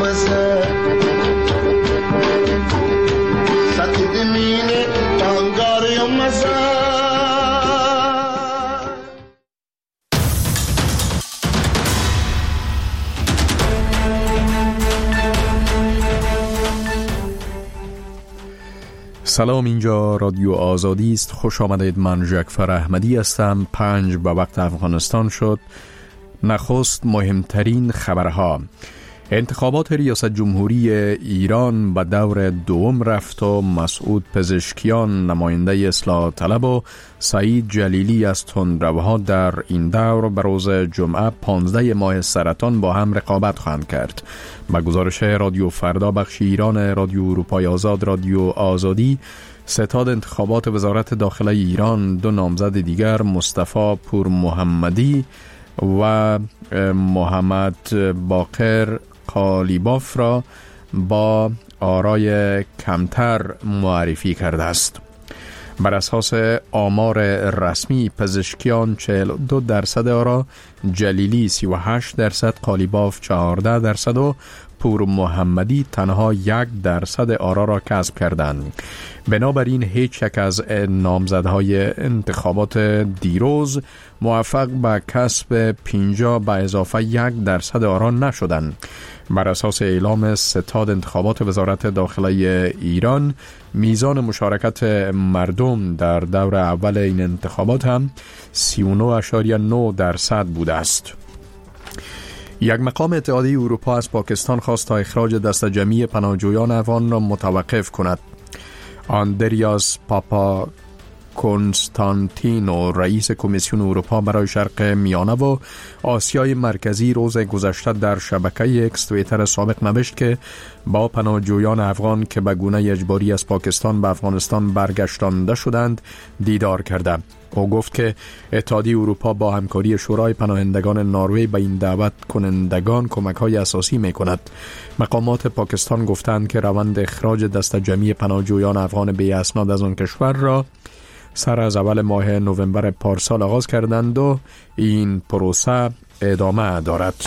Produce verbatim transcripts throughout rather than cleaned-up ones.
masa satidmine tangar masa. سلام، اینجا رادیو آزادی است. خوش آمدید. من جعفر احمدی هستم. پنج به وقت افغانستان شد. نخست مهمترین خبرها: انتخابات ریاست جمهوری ایران به دور دوم رفت و مسعود پزشکیان نماینده اصلاح طلب و سعید جلیلی از تندروها در این دور به روز جمعه پانزده ماه سرطان با هم رقابت خواهند کرد. با گزارش رادیو فردا بخش ایران رادیو اروپای آزاد رادیو آزادی، ستاد انتخابات وزارت داخله ایران دو نامزد دیگر مصطفی پور محمدی و محمد باقر قالیباف را با آرای کمتر معرفی کرده است. بر اساس آمار رسمی، پزشکیان چهل و دو درصد آرا، جلیلی سی و هشت درصد، قالیباف چهارده درصد و پور محمدی تنها یک درصد آرا را کسب کردند. بنابراین هیچ یک از نامزدهای انتخابات دیروز موفق به کسب پنجاه به اضافه یک درصد آرا نشدند. بر اساس اعلام ستاد انتخابات وزارت داخله ایران، میزان مشارکت مردم در دور اول این انتخابات هم سی و نه اشاریه نه درصد بوده است. یک مقام اتحادیه اروپا از پاکستان خواست تا اخراج دست جمعی پناهجویان افغان را متوقف کند. آندریاس پاپا کنستانتینو، رئیس کمیسیون اروپا برای شرق میانه و آسیای مرکزی، روز گذشته در شبکه اکس توییتر سابق نوشت که با پناهجویان افغان که به گونه اجباری از پاکستان به افغانستان برگشتانده شدند دیدار کرده. او گفت که اتحادیه اروپا با همکاری شورای پناهندگان نروژ به این دعوت کنندگان کمک‌های اساسی می‌کند. مقامات پاکستان گفتند که روند اخراج دست جمعی پناهجویان افغان بی اسناد از آن کشور را سر از اول ماه نوامبر پارسال آغاز کردند و این پروسه ادامه دارد.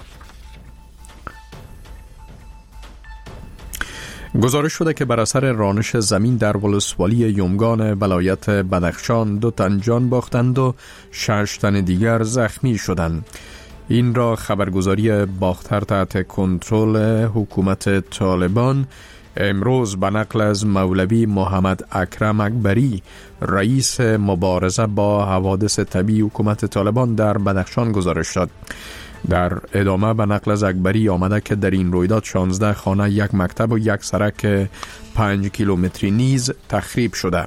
گزارش شده که بر اثر رانش زمین در ولسوالی یومگان ولایت بدخشان دو تن جان باختند و شش تن دیگر زخمی شدند. این را خبرگزاری باختر تحت کنترل حکومت طالبان امروز به نقل از مولوی محمد اکرم اکبری، رئیس مبارزه با حوادث طبیعی حکومت طالبان در بدخشان گزارش داد. در ادامه به نقل از اکبری آمده که در این رویداد شانزده خانه، یک مکتب و یک سرک پنج کیلومتری نیز تخریب شده.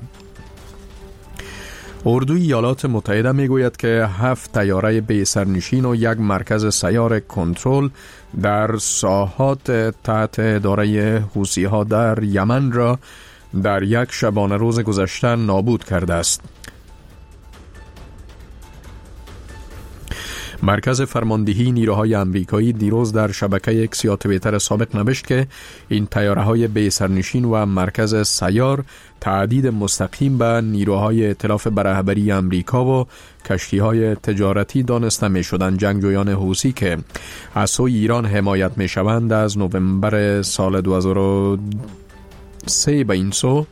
اردوی ایالات متحده میگوید که هفت طیاره بی سرنشین و یک مرکز سیار کنترل در ساحات تحت اداره حوثی‌ها در یمن را در یک شبانه روز گذشته نابود کرده است. مرکز فرماندهی نیروهای امریکایی دیروز در شبکه اکس یا توییتر سابق نوشت که این طیاره‌های بی سرنشین و مرکز سیار تهدید مستقیم به نیروهای ائتلاف به رهبری امریکا و کشتی‌های تجارتی دانسته می‌شدند. جنگجویان حوثی که از سوی ایران حمایت می‌شوند از نوامبر سال دو هزار و سه به این سو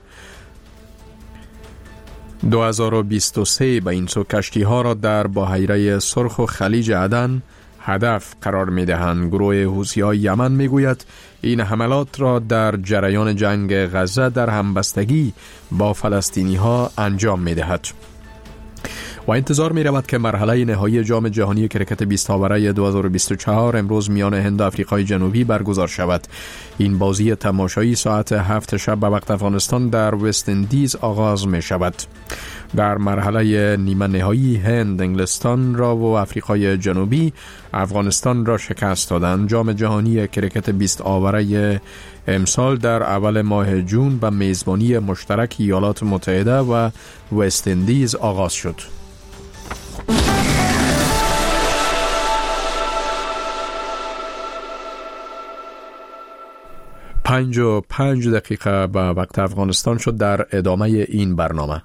دو هزار و بیست و سه به این سو کشتی ها را در بحیره سرخ و خلیج عدن هدف قرار می دهند. گروه حوثی‌های یمن می گوید این حملات را در جریان جنگ غزه در همبستگی با فلسطینی ها انجام می دهد و انتظار می رود که مرحله نهایی جام جهانی کرکت بیست آوره دو هزار و بیست و چهار امروز میان هند و آفریقای جنوبی برگزار شود. این بازی تماشایی ساعت هفت شب به وقت افغانستان در وست اندیز آغاز می شود. در مرحله نیمه نهایی هند انگلستان را و آفریقای جنوبی افغانستان را شکست دادند. جام جهانی کرکت بیست آوره امسال در اول ماه جون به میزبانی مشترک ایالات متحده و وست اندیز آغاز شد. پنج و پنج دقیقه به وقت افغانستان شد. در ادامه این برنامه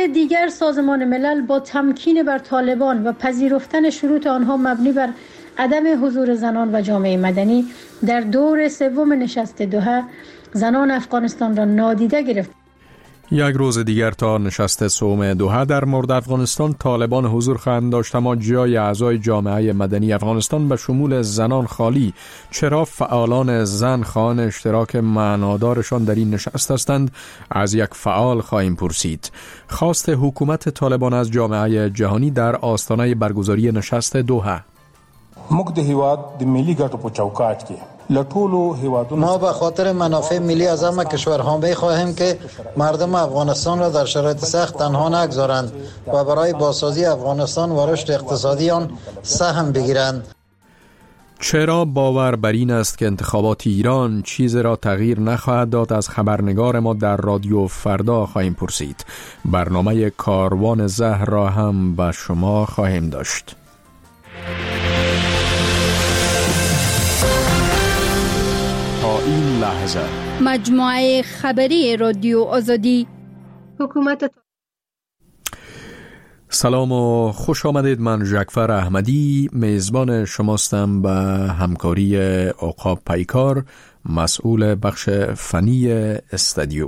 دیگر سازمان ملل با تمکین بر طالبان و پذیرفتن شروط آنها مبنی بر عدم حضور زنان و جامعه مدنی در دور سوم نشست دوحه زنان افغانستان را نادیده گرفت. یک روز دیگر تا نشست سوم دوحه در مورد افغانستان طالبان حضور خواهند داشت، اما جای اعضای جامعه مدنی افغانستان به شمول زنان خالی. چرا فعالان زن خواهان اشتراک معنادارشان در این نشست هستند؟ از یک فعال خواهیم پرسید. خواست حکومت طالبان از جامعه جهانی در آستانه برگزاری نشست دوحه. موږ د هیواد د ملي ګټو په چوکاټ کې لټولو هیوادونو ما به خاطر منافع ملی از همه کشورها می‌خواهیم که مردم افغانستان را در شرایط سخت تنها نگذارند و برای بازسازی افغانستان و رشد اقتصادی آن سهم بگیرند. چرا باور بر این است که انتخابات ایران چیز را تغییر نخواهد داد؟ از خبرنگار ما در رادیو فردا خواهیم پرسید. برنامه کاروان زهر را هم به شما خواهیم داشت. این لحظه مجموعه خبری رادیو آزادی. حکومت سلام و خوش آمدید. من جعفر احمدی میزبان شماستم به همکاری عقاب پیکار، مسئول بخش فنی استودیو.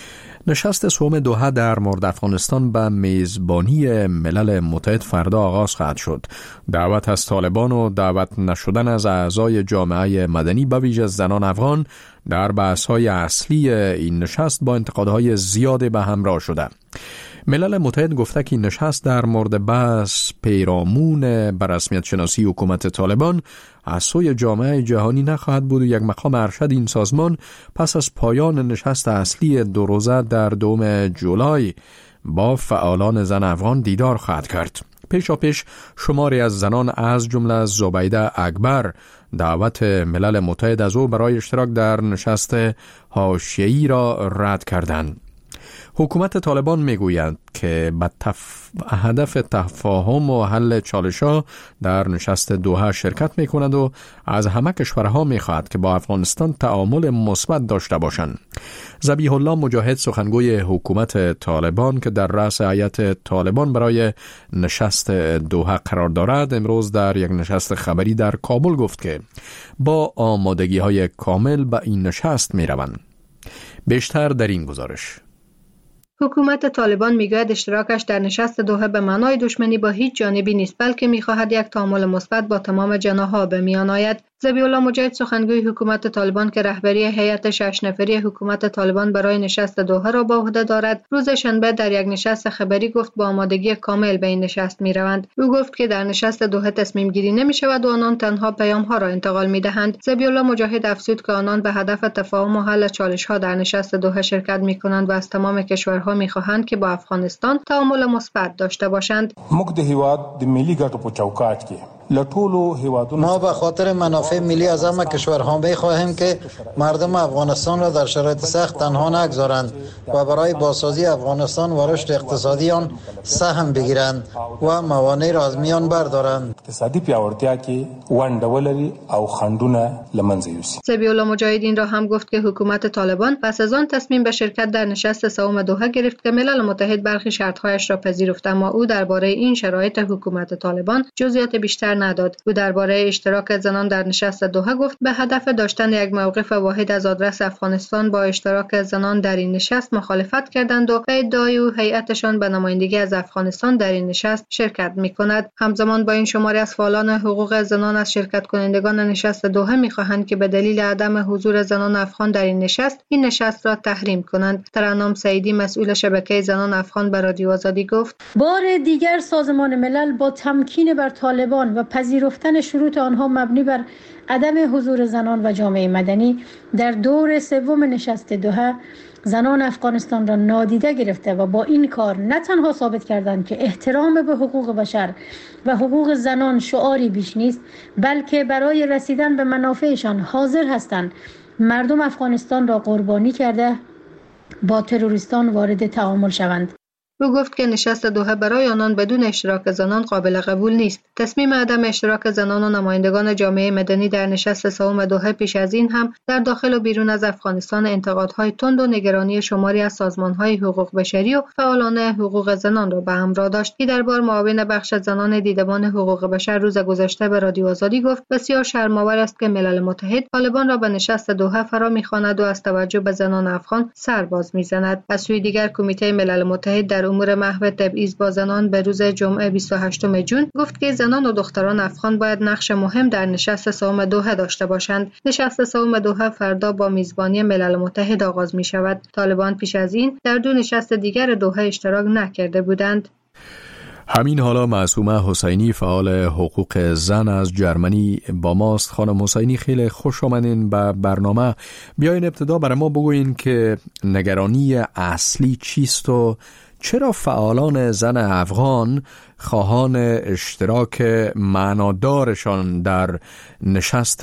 نشست سوم دوحه در مورد افغانستان به میزبانی ملل متحد فردا آغاز خواهد شد. دعوت از طالبان و دعوت نشدن از اعضای جامعه مدنی به ویژه زنان افغان در بحث‌های اصلی این نشست با انتقادهای زیاد به همراه شده. ملل متحد گفته که این نشست در مورد بحث پیرامون بر رسمیت شناسی حکومت طالبان از سوی جامعه جهانی نخواهد بود و یک مقام ارشد این سازمان پس از پایان نشست اصلی دو روزه در دوم جولای با فعالان زن افغان دیدار خواهد کرد. پیشا پیش شماری از زنان از جمله زبیده اکبر دعوت ملل متحد از او برای اشتراک در نشست حاشیه‌ای را رد کردند. حکومت طالبان میگویند که به تف... هدف تفاهم و حل چالش‌ها در نشست دوحه شرکت می‌کند و از همه کشورها می‌خواهد که با افغانستان تعامل مثبت داشته باشند. ذبیح الله مجاهد، سخنگوی حکومت طالبان که در رأس هیئت طالبان برای نشست دوحه قرار دارد، امروز در یک نشست خبری در کابل گفت که با آمادگی‌های کامل به این نشست می‌روند. بیشتر در این گزارش. حکومت طالبان میگوید اشتراکش در نشست دوحه به معنای دشمنی با هیچ جانبی نیست، بلکه میخواهد یک تعامل مثبت با تمام جناح‌ها به میان آید. ذبیح الله مجاهد، سخنگوی حکومت طالبان که رهبری هیئت شش نفری حکومت طالبان برای نشست دوحه را به عهده دارد، روز شنبه در یک نشست خبری گفت با آمادگی کامل به این نشست میروند. او گفت که در نشست دوحه تصمیم گیری نمی شود و آنان تنها پیام ها را انتقال می دهند. ذبیح الله مجاهد افزود که آنان به هدف تفاهم و حل چالش ها در نشست دوحه شرکت می کنند و از تمام کشورها می خواهند که با افغانستان تعامل مثبت داشته باشند. موږ د هیواد د ملي ګټو په چوکاټ کې ما به خاطر منافع ملی از همه کشورها می‌خواهیم که مردم افغانستان را در شرایط سخت تنها نگذارند و برای بازسازی افغانستان و رشد اقتصادی آن سهم بگیرند و موانع را از میان بردارند. اقتصادی پیاوړتیا کې ونډه ولري او خنډونه له منځه یوسي. ذبیح الله مجاهد این را هم گفت که حکومت طالبان پس از آن تصمیم به شرکت در نشست سوم دوحه گرفت که ملل متحد برخی شرط‌هایش را پذیرفت، اما او درباره این شرایط حکومت طالبان جزئیات بیشتر نداد. او درباره اشتراک زنان در نشست دوحه گفت به هدف داشتن یک موقف واحد از آدرس افغانستان با اشتراک زنان در این نشست مخالفت کردند و به ادعای او هیئتشان به نمایندگی از افغانستان در این نشست شرکت می‌کند. همزمان با این شماری از فعالان حقوق زنان از شرکت کنندگان نشست دوحه می‌خواهند که به دلیل عدم حضور زنان افغان در این نشست این نشست را تحریم کنند. ترنم سعیدی، مسئول شبکه زنان افغان، به رادیو آزادی گفت بار دیگر سازمان ملل با تمکین بر طالبان و پذیرفتن شروط آنها مبنی بر عدم حضور زنان و جامعه مدنی در دور سوم نشست دوحه زنان افغانستان را نادیده گرفته و با این کار نه تنها ثابت کردند که احترام به حقوق بشر و حقوق زنان شعاری بیش نیست، بلکه برای رسیدن به منافعشان حاضر هستند مردم افغانستان را قربانی کرده با تروریستان وارد تعامل شوند. او گفت که نشست دوحه برای آنان بدون اشتراک زنان قابل قبول نیست. تصمیم عدم اشتراک زنان و نمایندگان جامعه مدنی در نشست سوم دوحه پیش از این هم در داخل و بیرون از افغانستان انتقادهای تند و نگرانی شماری از سازمان‌های حقوق بشری و فعالان حقوق زنان را به همراه داشت. که در بار معاون بخش زنان دیدبان حقوق بشر روز گذشته به رادیو آزادی گفت بسیار شرم‌آور است که ملل متحد طالبان را به نشست دوحه فرا می‌خواند و از توجه به زنان افغان سرباز می‌زند. از سوی دیگر کمیته ملل متحد در امور محو تبعیض با زنان به روز جمعه بیست و هشتم ژوئن گفت که زنان و دختران افغان باید نقش مهم در نشست سوم دوحه داشته باشند. نشست سوم دوحه فردا با میزبانی ملل متحد آغاز می شود. طالبان پیش از این در دو نشست دیگر دوحه اشتراک نکرده بودند. همین حالا معصومه حسینی فعال حقوق زن از جرمنی با ماست. خانم حسینی خیلی خوش آمدین به برنامه. بیاین ابتدا برای ما بگوین که نگرانی اصلی چیست و چرا فعالان زن افغان خواهان اشتراک معنادارشان در نشست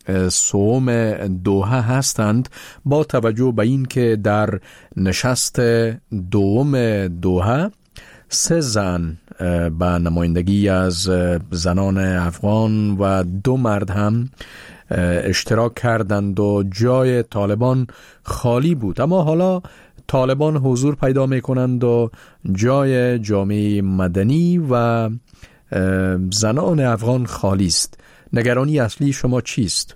سوم دوحه هستند، با توجه به این که در نشست دوم دوحه سه زن به نمایندگی از زنان افغان و دو مرد هم اشتراک کردند و جای طالبان خالی بود، اما حالا طالبان حضور پیدا می کنند و جای جامعه مدنی و زنان افغان خالی است. نگرانی اصلی شما چیست؟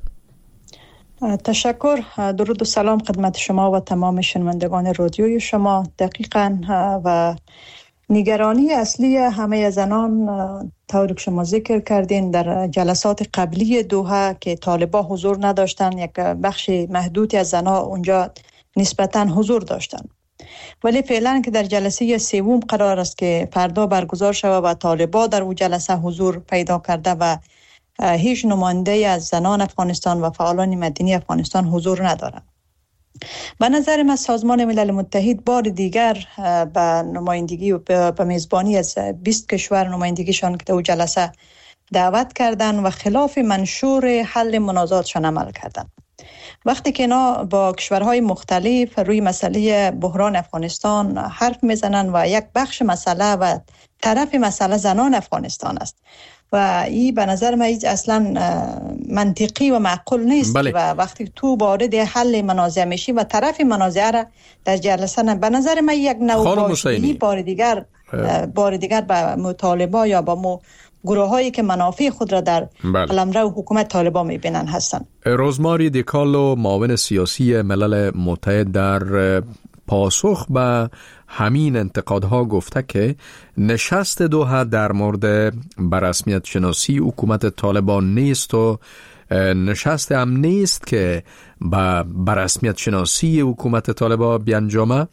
تشکر. درود و سلام خدمت شما و تمام شنوندگان رادیوی شما. دقیقاً و نگرانی اصلی همه زنان طوری که شما ذکر کردین در جلسات قبلی دوحه که طالبان حضور نداشتن، یک بخش محدودی از زنان اونجا نسبتاً حضور داشتن، ولی فعلا که در جلسه سوم قرار است که فردا برگزار شود و طالبان در اون جلسه حضور پیدا کرده و هیچ نماینده از زنان افغانستان و فعالان مدنی افغانستان حضور ندارند. به نظر من سازمان ملل متحد بار دیگر به نمایندگی و به میزبانی از بیست کشور نمایندگیشان که در جلسه دعوت کردند و خلاف منشور حل منازعاتشان عمل کردند. وقتی که اینا با کشورهای مختلف روی مسئله بحران افغانستان حرف میزنن و یک بخش مسئله و طرف مسئله زنان افغانستان است و این به نظر من اصلا منطقی و معقول نیست. بله. و وقتی تو وارد حل منازعه میشی و طرف منازعه را در جلسه نه، به نظر من یک نوع باشی بار دیگر بار دیگر با مطالبه یا با مو گروهایی که منافع خود را در قلمرو حکومت طالبان میبینن هستند. روزماری دیکالو معاون سیاسی ملل متحد در پاسخ به همین انتقادها گفته که نشست دوحه در مورد بررسمیت شناسی حکومت طالبان نیست و نشست هم نیست که به بررسمیت شناسی حکومت طالبان بیانجامه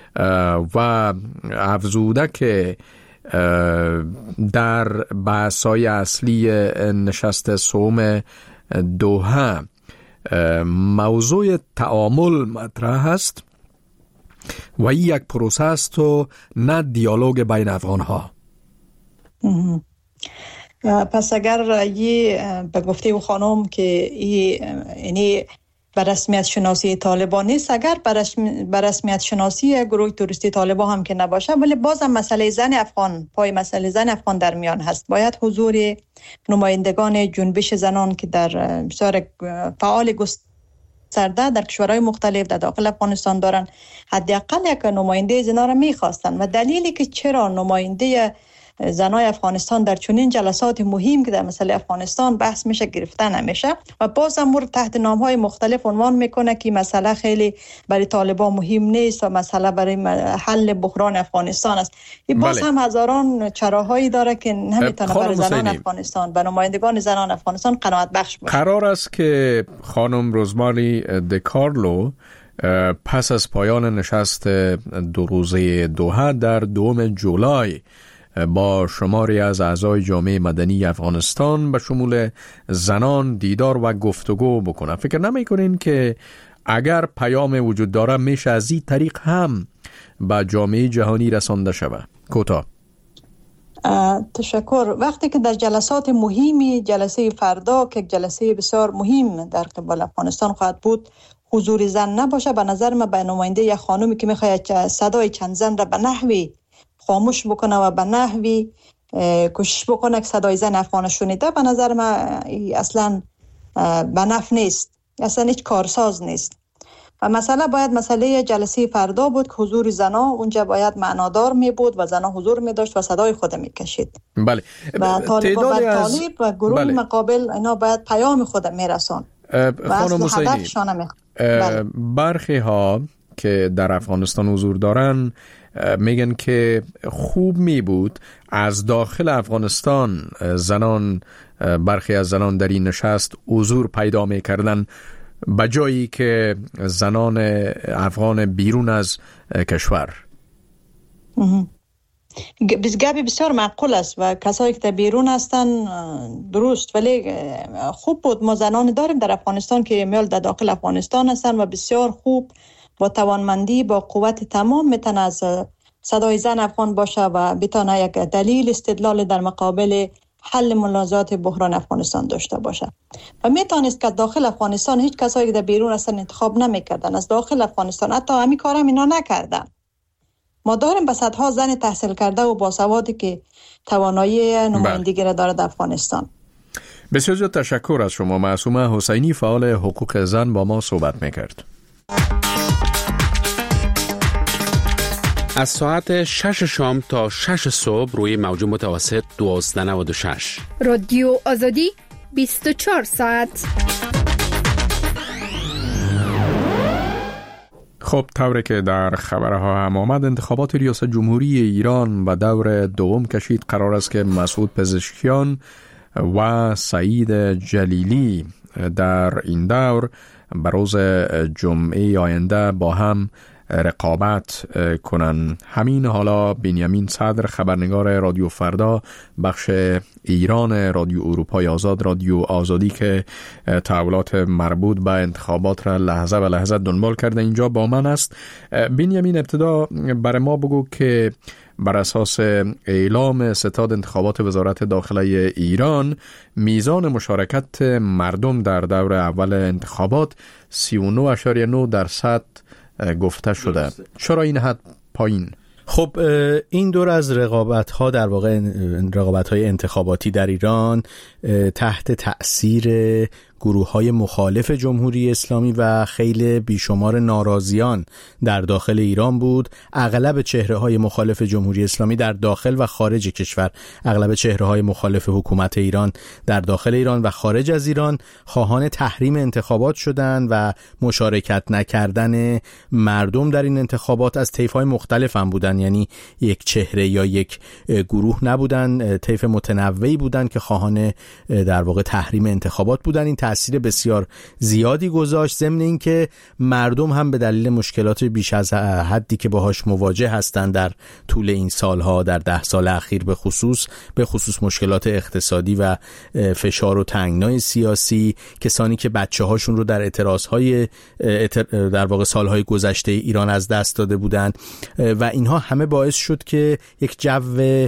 و افزوده که در بحث‌های اصلی نشست سوم دوحه موضوع تعامل مطرح است و این یک پروسه است و نه دیالوگ بین افغان‌ها. پس اگر یه به گفته او خانم که یعنی به رسمیت شناسی طالبان نیست، اگر به رسمیت شناسی گروه توریستی طالبان هم که نباشه، ولی بازم مسئله زن افغان پای مسئله زن افغان در میان هست. باید حضور نمایندگان جنبش زنان که در بسیار فعال گسترده در کشورهای مختلف در داخل افغانستان دارن، حداقل یک نماینده زنا را میخواستن و دلیلی که چرا نماینده زنای افغانستان در چنین جلسات مهم که در مسئله افغانستان بحث میشه گرفته نمیشه و باز هم مورد تحت نام‌های مختلف عنوان میکنه که مسئله خیلی برای طالبان مهم نیست و مسئله برای حل بحران افغانستان است. این باز بله. هم هزاران چراهایی داره که نمیتونه برای زنان افغانستان به نمایندگان زنان افغانستان قناعت بخش باشه. قرار است که خانم روزماری دیکارلو پس از پایان نشست دو روزه دوحه در دوم جولای با شماری از اعضای جامعه مدنی افغانستان به شمول زنان دیدار و گفتگو بکنه. فکر نمی کنین که اگر پیام وجود داره میشه از این طریق هم به جامعه جهانی رسانده شود؟ کوتاه. تشکر. وقتی که در جلسات مهمی، جلسه فردا که جلسه بسیار مهم در قبال افغانستان خواهد بود، حضور زن نباشه، به نظر من به نماینده یک خانومی که میخواید صدای چند زن را به نحوی خاموش بکنه و به نحوی کوشش بکنه که صدای زن افغان شنیده. به نظر من اصلا به نفع نیست، اصلا هیچ کارساز نیست. و مسئله باید مسئله جلسه فردا بود که حضور زنا اونجا باید معنادار می بود و زنا حضور می داشت و صدای خود می کشید. بله. و طالب و طالب و گروه بله. مقابل اینا باید پیام خود می رسون و اصل هدفشانه می بله. برخی ها که در افغانستان حضور دارن میگن که خوب می بود از داخل افغانستان زنان، برخی از زنان در این نشست حضور پیدا می کردن به جایی که زنان افغان بیرون از کشور. گپی بسیار معقول است و کسایی که بیرون هستن درست، ولی خوب بود ما زنان داریم در افغانستان که میل در داخل افغانستان هستن و بسیار خوب با توانمندی با قوت تمام میتونه از صدای زن افغان باشه و بتونه یک دلیل استدلال در مقابل حل منازعات بحران افغانستان داشته باشه. و میتونست که داخل افغانستان هیچ کسایی که در بیرون هستن انتخاب نمیکردن، از داخل افغانستان حتی همین کارا اینا نکردن. ما داریم به صدها زن تحصیل کرده و باسوادی که توانایی نمایندگی را داره در افغانستان. بسیار زیاد تشکر از شما. معصومه حسینی، فعال حقوق زن، با ما صحبت میکرد. از ساعت شش شام تا شش صبح روی موج متوسط دوازده نود و شش رادیو آزادی بیست و چهار ساعت. خب طوری که در خبرها هم آمد، انتخابات ریاست جمهوری ایران و دور دوم کشید. قرار است که مسعود پزشکیان و سعید جلیلی در این دور به روز جمعه آینده با هم رقابت کنن. همین حالا بنیامین صدر، خبرنگار رادیو فردا بخش ایران رادیو اروپای آزاد، رادیو آزادی که تحولات مربوط به انتخابات را لحظه به لحظه دنبال کرده، اینجا با من است. بنیامین، ابتدا برای ما بگو که بر اساس اعلام ستاد انتخابات وزارت داخله ایران، میزان مشارکت مردم در دور اول انتخابات سی و نه اشاریه نه درصد گفته شده. چرا این حد پایین؟ خب این دور از رقابت ها، در واقع رقابت های انتخاباتی در ایران تحت تأثیر گروه های مخالف جمهوری اسلامی و خیلی بیشمار ناراضیان در داخل ایران بود. اغلب چهره های مخالف جمهوری اسلامی در داخل و خارج کشور، اغلب چهره های مخالف حکومت ایران در داخل ایران و خارج از ایران خواهان تحریم انتخابات شدند و مشارکت نکردن مردم در این انتخابات از طیف های مختلف هم بودن، یعنی یک چهره یا یک گروه نبودن، طیف متنوعی بودن که خواهان در واقع تحریم انتخابات بودن. این تأثیر بسیار زیادی گذاشت، ضمن این که مردم هم به دلیل مشکلات بیش از حدی که باهاش مواجه هستند در طول این سالها، در ده سال اخیر به خصوص به خصوص مشکلات اقتصادی و فشار و تنگنای سیاسی، کسانی که بچه هاشون رو در اعتراضهای در واقع سالهای گذشته ایران از دست داده بودند و اینها همه باعث شد که یک جو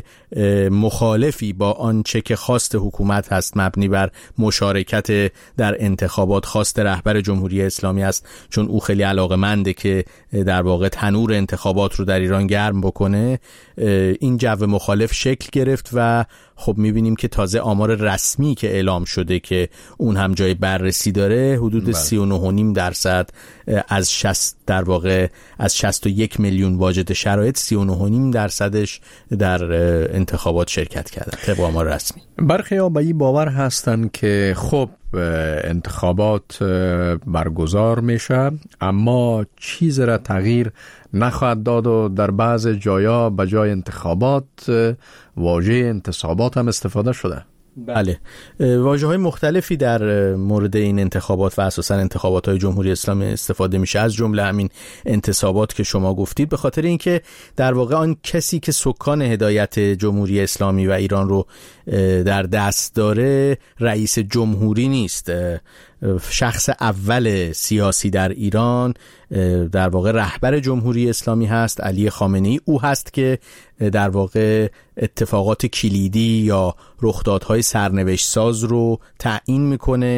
مخالفی با آنچه که خواست حکومت هست، مبنی بر مشارکت در انتخابات، خواست رهبر جمهوری اسلامی است، چون او خیلی علاقه‌منده که در واقع تنور انتخابات رو در ایران گرم بکنه. این جو مخالف شکل گرفت و خب میبینیم که تازه آمار رسمی که اعلام شده که اون هم جای بررسی داره، حدود سی و نه و نیم درصد از شصت در واقع از شصت و یک میلیون واجد شرایط سی و نه و نیم درصدش در انتخابات شرکت کردن طبق آمار رسمی. برخی ها به این باور هستن که خب انتخابات برگزار میشه اما چیز را تغییر نخواهد داد و در بعض جایا به جای انتخابات واژه انتصابات هم استفاده شده. بله، واژه‌های مختلفی در مورد این انتخابات و اساساً انتخابات‌های جمهوری اسلامی استفاده میشه، از جمله همین انتصابات که شما گفتید، به خاطر اینکه در واقع آن کسی که سکان هدایت جمهوری اسلامی و ایران رو در دست داره رئیس جمهوری نیست. شخص اول سیاسی در ایران در واقع رهبر جمهوری اسلامی هست، علی خامنه‌ای. او هست که در واقع اتفاقات کلیدی یا رخدادهای سرنوشت ساز رو تعیین میکنه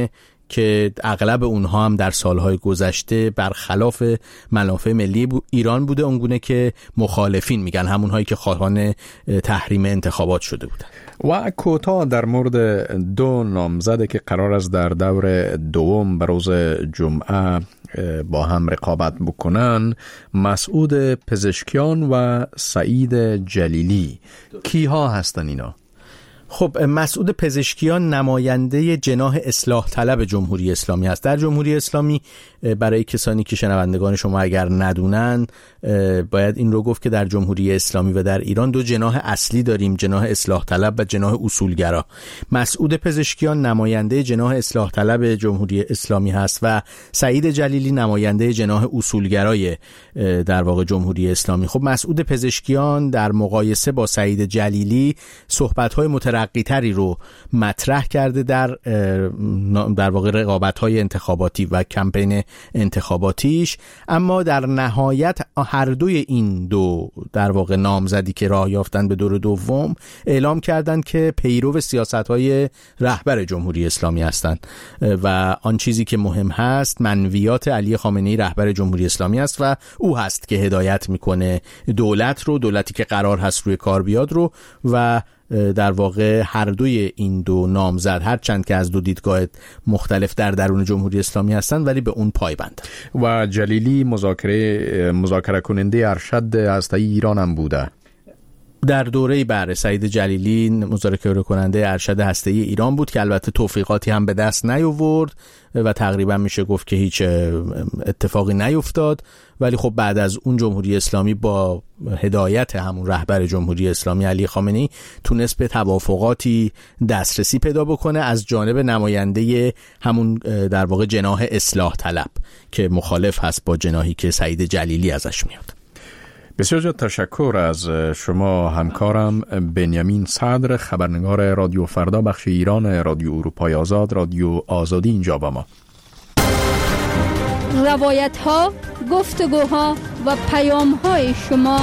که اغلب اونها هم در سالهای گذشته برخلاف منافع ملی ایران بوده، اونگونه که مخالفین میگن، همونهایی که خواهان تحریم انتخابات شده بودن. و کوتاه در مورد دو نامزده که قرار است در دور دوم به روز جمعه با هم رقابت بکنن، مسعود پزشکیان و سعید جلیلی، کیها هستن اینا؟ خب مسعود پزشکیان نماینده جناح اصلاح طلب جمهوری اسلامی است. در جمهوری اسلامی، برای کسانی که شنوندگان شما اگر ندونن، باید این رو گفت که در جمهوری اسلامی و در ایران دو جناح اصلی داریم، جناح اصلاح طلب و جناح اصولگرا. مسعود پزشکیان نماینده جناح اصلاح طلب جمهوری اسلامی هست و سعید جلیلی نماینده جناح اصولگرای در واقع جمهوری اسلامی. خب مسعود پزشکیان در مقایسه با سعید جلیلی صحبت‌های مترقی‌تری رو مطرح کرده در در واقع رقابت‌های انتخاباتی و کمپین انتخاباتیش، اما در نهایت هر دوی این دو در واقع نامزدی که راه یافتن به دور دوم اعلام کردند که پیرو سیاست‌های رهبر جمهوری اسلامی هستند و آن چیزی که مهم هست منویات علی خامنه‌ای رهبر جمهوری اسلامی است و او هست که هدایت میکنه دولت رو، دولتی که قرار هست روی کار بیاد رو، و در واقع هر دوی این دو نامزد هر چند که از دو دیدگاه مختلف در درون جمهوری اسلامی هستند ولی به اون پایبند. و جلیلی مذاکره مذاکره کننده ارشد هسته‌ای ایران هم بوده. در دوره بر سعید جلیلی مذاکره کننده ارشد هسته‌ای ایران بود که البته توفیقاتی هم به دست نیاورد و تقریبا میشه گفت که هیچ اتفاقی نیفتاد، ولی خب بعد از اون جمهوری اسلامی با هدایت همون رهبر جمهوری اسلامی علی خامنه‌ای تونست به توافقاتی دسترسی پیدا بکنه از جانب نماینده همون در واقع جناح اصلاح طلب که مخالف هست با جناحی که سعید جلیلی ازش میاد. بسیار زیاد تشکر از شما همکارم بنیامین صدر، خبرنگار رادیو فردا بخش ایران رادیو اروپای آزاد، رادیو آزادی اینجا با ما. روایت ها، گفتگوها و پیام های شما.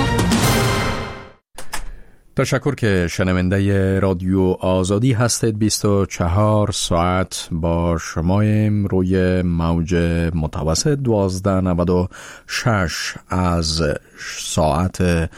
تشکر که شنونده رادیو آزادی هستید. بیست و چهار ساعت با شماییم روی موج متوسط دوازده نود و شش از ساعت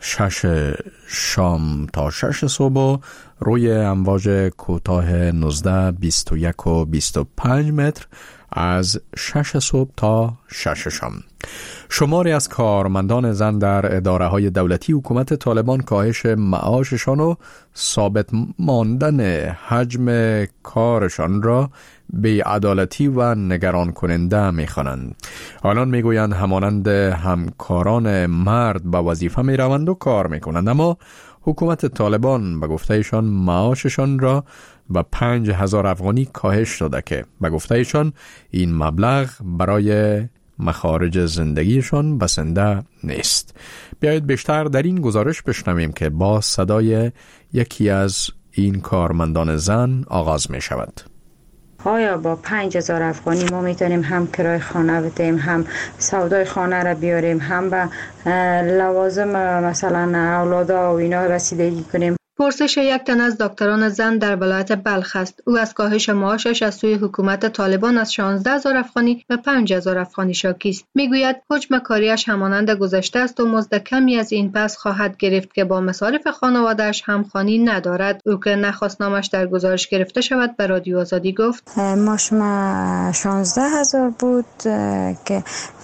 شش شام تا شش صبح، روی امواج کوتاه نوزده بیست و یک و بیست و پنج متر از شش صبح تا شش شام. شماری از کارمندان زن در اداره های دولتی حکومت طالبان کاهش معاششان و ثابت ماندن حجم کارشان را بی‌عدالتی و نگران کننده می‌خوانند. آنان میگویند همانند همکاران مرد به وظیفه میروند و کار میکنند، اما حکومت طالبان به گفتهشان معاششان را به پنج هزار افغانی کاهش داده که به گفتهشان این مبلغ برای مخارج زندگیشان بسنده نیست. بیایید بیشتر در این گزارش بشنویم که با صدای یکی از این کارمندان زن آغاز می شود. آیا با پنج هزار افغانی ما میتونیم هم کرای خانه بدیم، هم سودای خانه را بیاریم، هم به لوازم مثلا اولادا و اینا رسیدگی کنیم؟ پرسش یک تن از دکتران زن در ولایت بلخ است. او از کاهش معاشش از سوی حکومت طالبان از شانزده هزار افغانی به پنج هزار افغانی شاکی است. میگوید حجم کاریش همانند گذشته است و مزد کمی از این پس خواهد گرفت که با مصارف خانواده‌اش همخوانی ندارد. او که نخواست نامش در گزارش گرفته شود به رادیو آزادی گفت: ماش ما شانزده هزار بود که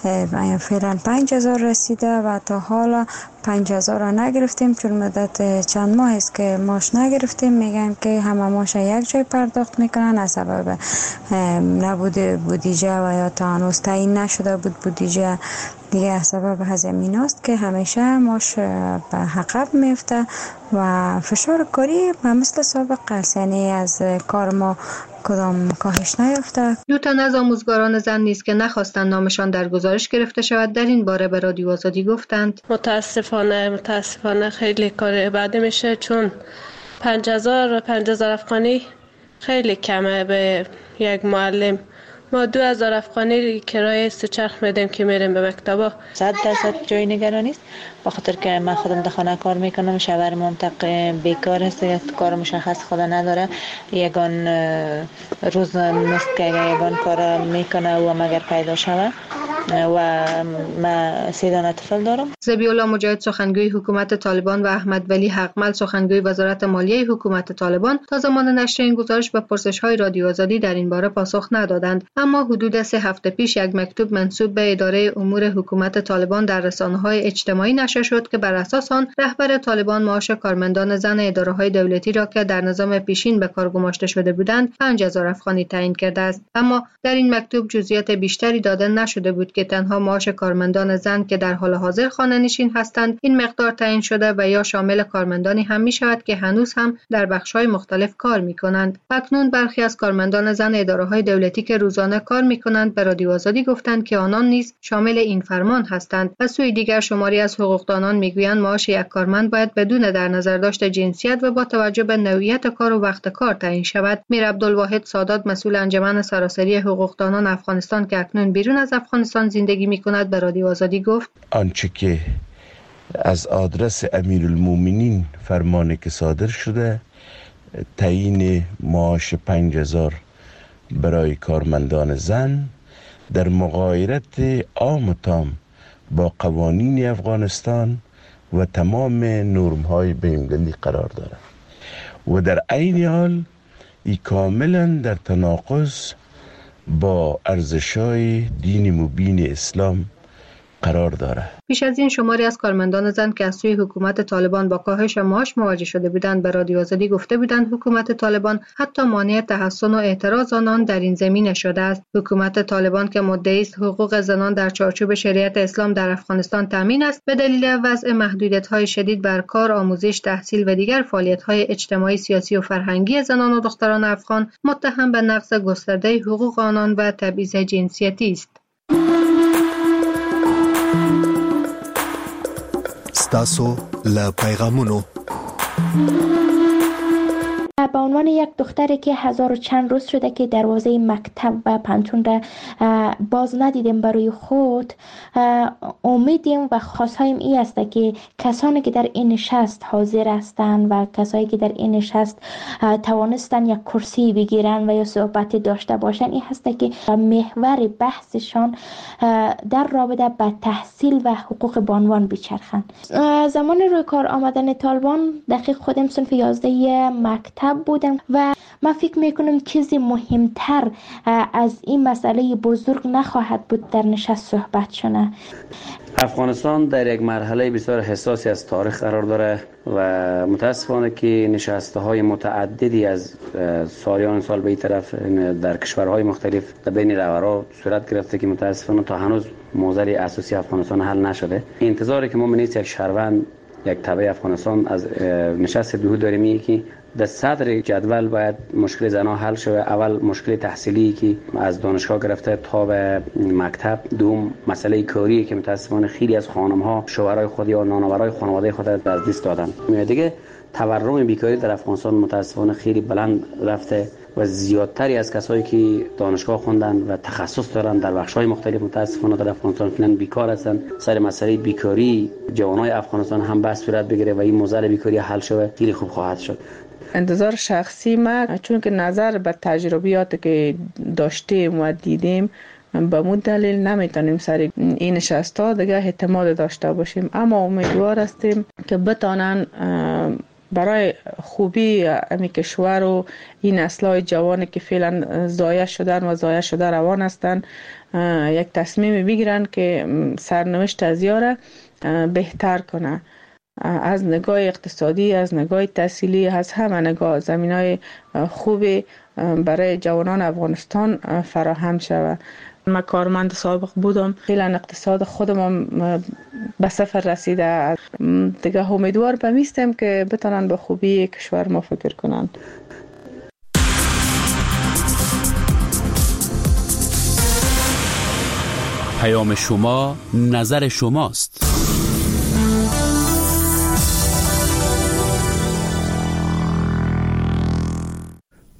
فعلا پنج هزار رسیده و تا حالا پنج هزار را نگرفتیم، چون مدت چند ماه است که ماش نگرفتیم. میگن که همه ماش یک جای پرداخت میکنن از سبب نبود بودجه و یا تا هنوز تعیین نشده بود بودجه دیگه، از سبب هزینه است که همیشه ماش به عقب میفته و فشار کاری مثل سابق است، یعنی از کار ما کدام کاهش نیافته. دو تن از آموزگاران زن نیز که نخواستند نامشان در گزارش گرفته شود در این باره به رادیو آزادی گفتند: متاسفانه متاسفانه خیلی کار بعد میشه، چون پنج هزار پنج هزار افغانی خیلی کمه به یک معلم ما دو هزار افغانی کرایه سه چرخ میدیم که میریم به مکتبا. صد درصد جای نگرانی است، به خاطر که من خودم در خانه کار میکنم، شوهر منطقه بیکار است، کار مشخص خود نداره، یگان روز نیست که یگان کار میکنه و مگر پیدا شود و من سه دانه طفل دارم. ذبیح الله مجاهد سخنگوی حکومت طالبان و احمد ولی حقمل سخنگوی وزارت مالیه حکومت طالبان تا زمان نشر این گزارش به پرسش‌های رادیو آزادی در این باره پاسخ ندادند، اما حدود سه هفته پیش یک مکتوب منسوب به اداره امور حکومت طالبان در رسانه‌های اجتماعی نشر شد که بر اساس آن رهبر طالبان معاش کارمندان زن اداره‌های دولتی را که در نظام پیشین به کار گماشته شده بودند پنج هزار افغانی تعیین کرده است، اما در این مکتوب جزئیات بیشتری داده نشده بود که تنها معاش کارمندان زن که در حال حاضر خانه‌نشین هستند این مقدار تعیین شده و یا شامل کارمندانی هم می شود که هنوز هم در بخش‌های مختلف کار می‌کنند. اکنون برخی از کارمندان زن اداره‌های دولتی که روزانه کار می‌کنند به رادیو آزادی گفتند که آنان نیز شامل این فرمان هستند. از سوی دیگر شماری از حقوقدانان می‌گویند معاش یک کارمند باید بدون در نظر داشت جنسیت و با توجه به نوعیت کار و وقت کار تعیین شود. میر عبدالواحد سادات مسئول انجمن سراسری حقوقدانان افغانستان که اکنون بیرون از افغانستان زندگی می‌کند به رادیو آزادی گفت آنچه که از آدرس امیرالمومنین فرمانی که صادر شده تعیین معاش پنج هزار برای کارمندان زن در مغایرت عام و تام با قوانین افغانستان و تمام نرم‌های بین‌المللی قرار دارد و در عین حال ای کاملا در تناقض با ارزش‌های دین مبین اسلام قرار دارد. پیش از این شماری از کارمندان زن که از سوی حکومت طالبان با کاهش معاش مواجه شده بودند به رادیو آزادی گفته بودند حکومت طالبان حتی مانع تحسن و اعتراض آنان در این زمینه شده است. حکومت طالبان که مدعی است حقوق زنان در چارچوب شریعت اسلام در افغانستان تامین است، به دلیل وضع محدودیت‌های شدید بر کار، آموزش، تحصیل و دیگر فعالیت‌های اجتماعی، سیاسی و فرهنگی زنان و دختران افغان متهم به نقض گسترده حقوق آنان و تبعیض جنسیتی است. ستاسو له پیغامونو به عنوان یک دختری که هزار و چند روز شده که دروازه مکتب و پنتون را باز ندیدیم برای خود، امیدیم و خواستهایم این است که کسانی که در این نشست حاضر هستند و کسایی که در این نشست توانستن یک کرسی بگیرن و یا صحبت داشته باشن این هست که محور بحثشان در رابطه با تحصیل و حقوق بانوان بچرخند. زمان روی کار آمدن طالبان دقیق خودم صنف یازده مکتب بودم و من فکر میکنم چیزی مهمتر از این مسئله بزرگ نخواهد بود در نشست صحبت شده. افغانستان در یک مرحله بسیار حساسی از تاریخ قرار داره و متاسفانه که نشسته های متعددی از سالیان سال به این طرف در کشورهای مختلف در بین رهبران صورت گرفته که متاسفانه تا هنوز موضوع اساسی افغانستان حل نشده. انتظاری که ما نیست یک شهروند یک تبع افغانستان از نشست دوحه داریم اینه که در صدر جدول باید مشکل زنها حل شود. اول مشکل تحصیلی که از دانشگاه گرفته تا به مکتب، دوم مسئله کاری که متاسفانه خیلی از خانم‌ها شوهرای خود یا نانآورای خانواده خود از دست دادن. دیگه تورم بیکاری در افغانستان متاسفانه خیلی بلند رفته و زیادتری از کسایی که دانشگاه خوندن و تخصص دارن در بخش‌های مختلف متاسفانه در افغانستان فعلا بیکار هستن. سر مسئله بیکاری جوانای افغانستان هم بس صورت بگیره و این موضوع بیکاری حل شود خیلی خوب خواهد شد. انتظار شخصی ما چون که نظر به تجربیات که داشتیم و دیدیم به مود دلیل نمیتونیم سر این نشستا دیگه اعتماد داشته باشیم، اما امیدوار هستیم که بتانن برای خوبی امی کشور و این نسل‌های جوانی که فعلا ضایع شدن و ضایع شده روان هستند یک تصمیم بگیرن که سرنوشت از یاره بهتر کنه. از نگاه اقتصادی، از نگاه تحصیلی، از همه نگاه زمینای خوبی برای جوانان افغانستان فراهم شود. من کارمند سابق بودم، فعلا اقتصاد خودم به صفر رسیده. دیگه امیدوار به میستم که بتونن به خوبی کشور ما فکر کنن. پیام شما نظر شماست.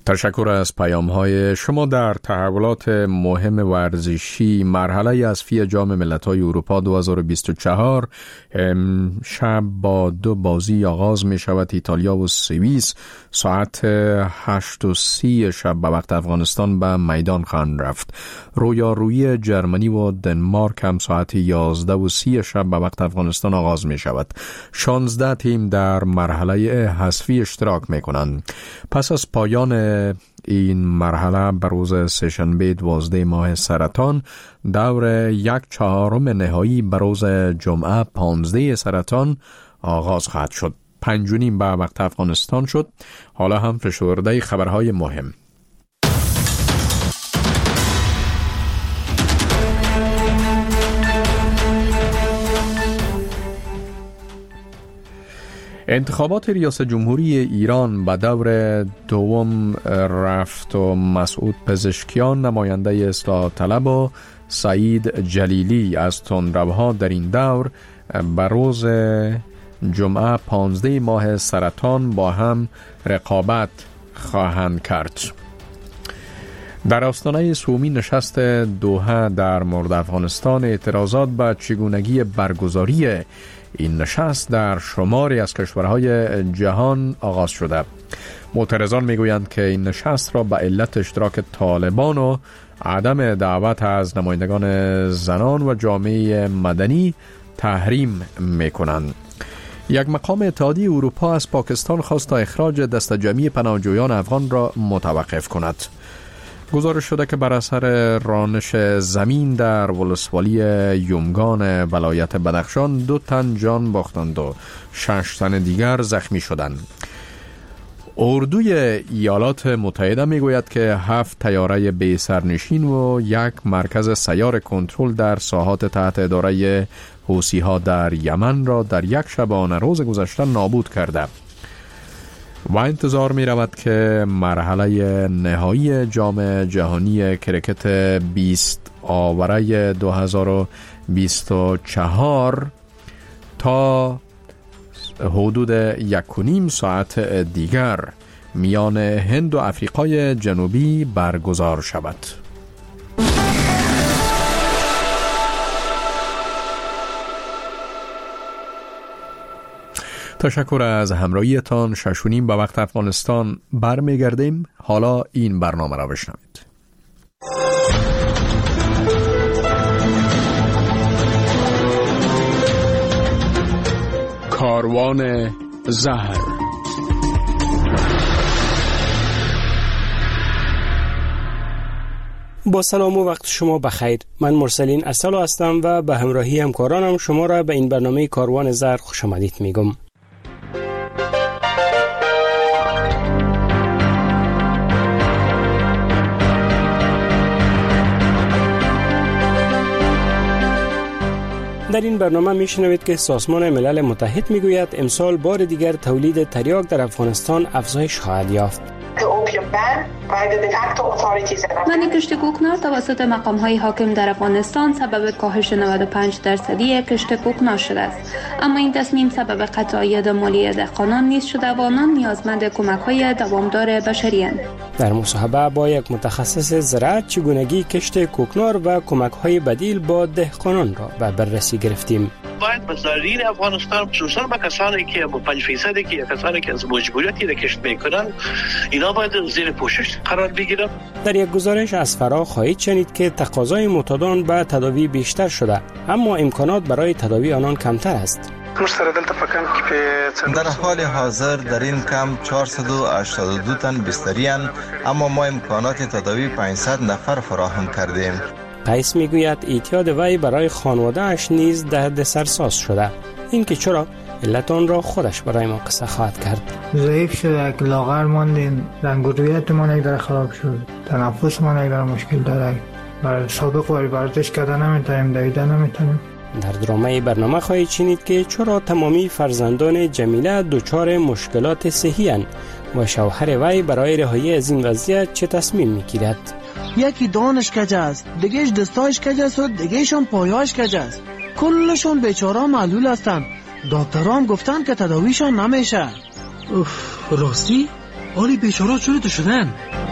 تشکر از پیام های شما. در تحولات مهم ورزشی مرحله حذفی جام ملت‌های اروپا دو هزار و بیست و چهار شب با دو بازی آغاز می شود. ایتالیا و سوئیس ساعت هشت و سی شب به وقت افغانستان به میدان خواهند رفت. رویارویی جرمنی و دنمارک هم ساعت یازده و سی شب به وقت افغانستان آغاز می شود. شانزده تیم در مرحله حذفی اشتراک می کنند. پس از پایان این مرحله بر روز سه‌شنبه دوازده ماه سرطان دور یک چهارم نهایی بر روز جمعه پانزده سرطان آغاز خواهد شد. پنج و نیم به وقت افغانستان شد. حالا هم فشرده خبرهای مهم. انتخابات ریاست جمهوری ایران به دور دوم رفت و مسعود پزشکیان نماینده اصلاح طلب و سعید جلیلی از تندروها در این دور به روز جمعه پانزده ماه سرطان با هم رقابت خواهند کرد. در آستانه سومی نشست دوحه در مورد افغانستان اعتراضات به چگونگی برگزاری این نشست در شماری از کشورهای جهان آغاز شده. معترضان میگویند که این نشست را به علت اشتراک طالبان و عدم دعوت از نمایندگان زنان و جامعه مدنی تحریم میکنند. یک مقام اتحادیه اروپا از پاکستان خواست تا اخراج دست جمعی پناهجویان افغان را متوقف کند. گزارش شده که بر اثر رانش زمین در ولسوالی یومگان ولایت بدخشان دو تن جان باختند و شش تن دیگر زخمی شدند. اردوی ایالات متحده میگوید که هفت طیاره بی سرنشین و یک مرکز سیار کنترل در ساحات تحت اداره حوثی‌ها در یمن را در یک شبانه روز گذشته نابود کرده و انتظار می رود که مرحله نهایی جام جهانی کرکت بیست آوره دو هزار و بیست و چهار تا حدود یک و نیم ساعت دیگر میان هند و آفریقای جنوبی برگزار شود. تشکر از همراهیتان. شش و نیم به وقت افغانستان برمیگردیم. حالا این برنامه را بشنوید. کاروان زهر. با سلام و وقت شما بخیر. من مرسلین ارسلو هستم و به همراهی همکارانم شما را به این برنامه کاروان زهر خوش آمدید میگم. در این برنامه میشنوید که سازمان ملل متحد میگوید امسال بار دیگر تولید تریاک در افغانستان افزایش خواهد یافت. منع کشت کوکنار توسط مقام‌های حاکم در افغانستان سبب کاهش نود و پنج درصدی کشت کوکنار شده است، اما این تصمیم سبب قطعیت مالی دهقانان نیز شده و آنان نیازمند کمک‌های دوامدار بشری اند. در مصاحبه با یک متخصص زراعت چگونگی کشت کوکنار و کمک‌های بدیل با دهقانان را به بررسی گرفتیم. باید بزارین افغانستان خصوصا با کسانی که با پنج فیصدی که کسانی که از مجبوریتی کشت میکنن اینا باید زیر پوشش قرار بگیرن. در یک گزارش از فرا خواهید شنید که تقاضای معتادان به تداوی بیشتر شده اما امکانات برای تداوی آنان کمتر است. در حال حاضر در این کمپ چهارصد و هشتاد و دو تن بستری اند، اما ما امکانات تداوی پانصد نفر فراهم کردیم. قیس میگوید اعتیاد وی برای خانواده اش نیز درد سرساز شده. این که چرا؟ علت آن را خودش برای ما قصه خواهد کرد. ضعیف شده، لاغر ماندیم، رنگ و رویت ما یک در خراب شد، تنفس ما یک در مشکل داره، برای سابق ولی ورزش کردن نمیتونیم، دویدن نمیتونیم. در درامه برنامه خواهید شنید که چرا تمامی فرزندان جمیله دچار مشکلات صحی اند و شوهر وی برای رهایی از این وضعیت چه تصمیم میگیرد. یکی دانش کج است، دیگهش دستایش کج است و دیگهشون پایاش کج است. کلشون بیچاره معلول هستن. دکتران گفتن که تداویشان نمیشه. اوف، راستی؟ آلی بیچاره چطور شدن؟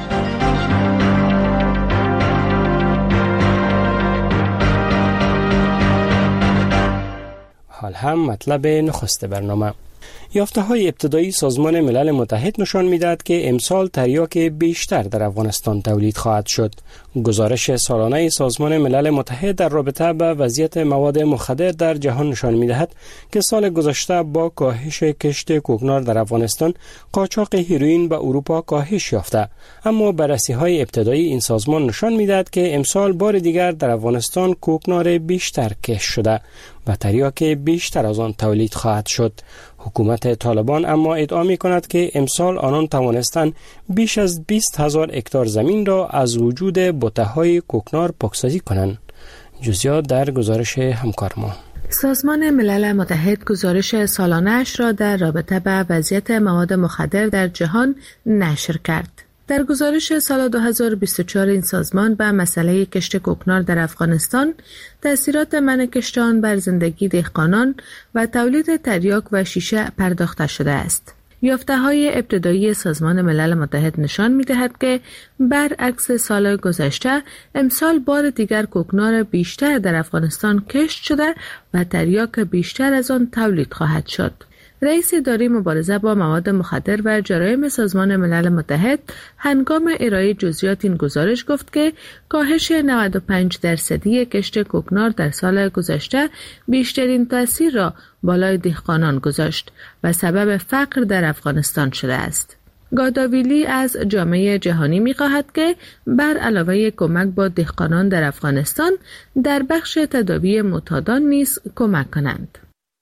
حال هم مطلب نخست برنامه. یافته های ابتدایی سازمان ملل متحد نشان می‌دهد که امسال تریاک بیشتر در افغانستان تولید خواهد شد. گزارش سالانه سازمان ملل متحد در رابطه با وضعیت مواد مخدر در جهان نشان می‌دهد که سال گذشته با کاهش کشت کوکنار در افغانستان، قاچاق هیروئین به اروپا کاهش یافته، اما بررسی‌های ابتدایی این سازمان نشان می‌دهد که امسال بار دیگر در افغانستان کوکنار بیشتر کشت شده و تریاک بیشتر از آن تولید خواهد شد. حکومت طالبان اما ادعا می کند که امسال آنان توانستند بیش از بیست هزار هکتار زمین را از وجود بوته‌های کوکنار پاکسازی کنند. جزئیات در گزارش همکار ما. سازمان ملل متحد گزارش سالانه‌اش را در رابطه با وضعیت مواد مخدر در جهان نشر کرد. در گزارش سال دو هزار و بیست و چهار این سازمان به مسئله کشت کوکنار در افغانستان، تأثیرات منع کشت آن بر زندگی دهقانان و تولید تریاک و شیشه پرداخته شده است. یافته‌های ابتدایی سازمان ملل متحد نشان می‌دهد که برعکس سال گذشته، امسال بار دیگر کوکنار بیشتر در افغانستان کشت شده و تریاک بیشتر از آن تولید خواهد شد. رئیس اداره مبارزه با مواد مخدر و جرایم سازمان ملل متحد هنگام ارائه جزئیات این گزارش گفت که کاهش نود و پنج درصدی کشت کوکنار در سال گذشته بیشترین تاثیر را بالای دهقانان گذاشت و سبب فقر در افغانستان شده است. گاداویلی از جامعه جهانی می‌خواهد که بر علاوه کمک با دهقانان در افغانستان، در بخش تداوی معتادان نیز کمک کنند.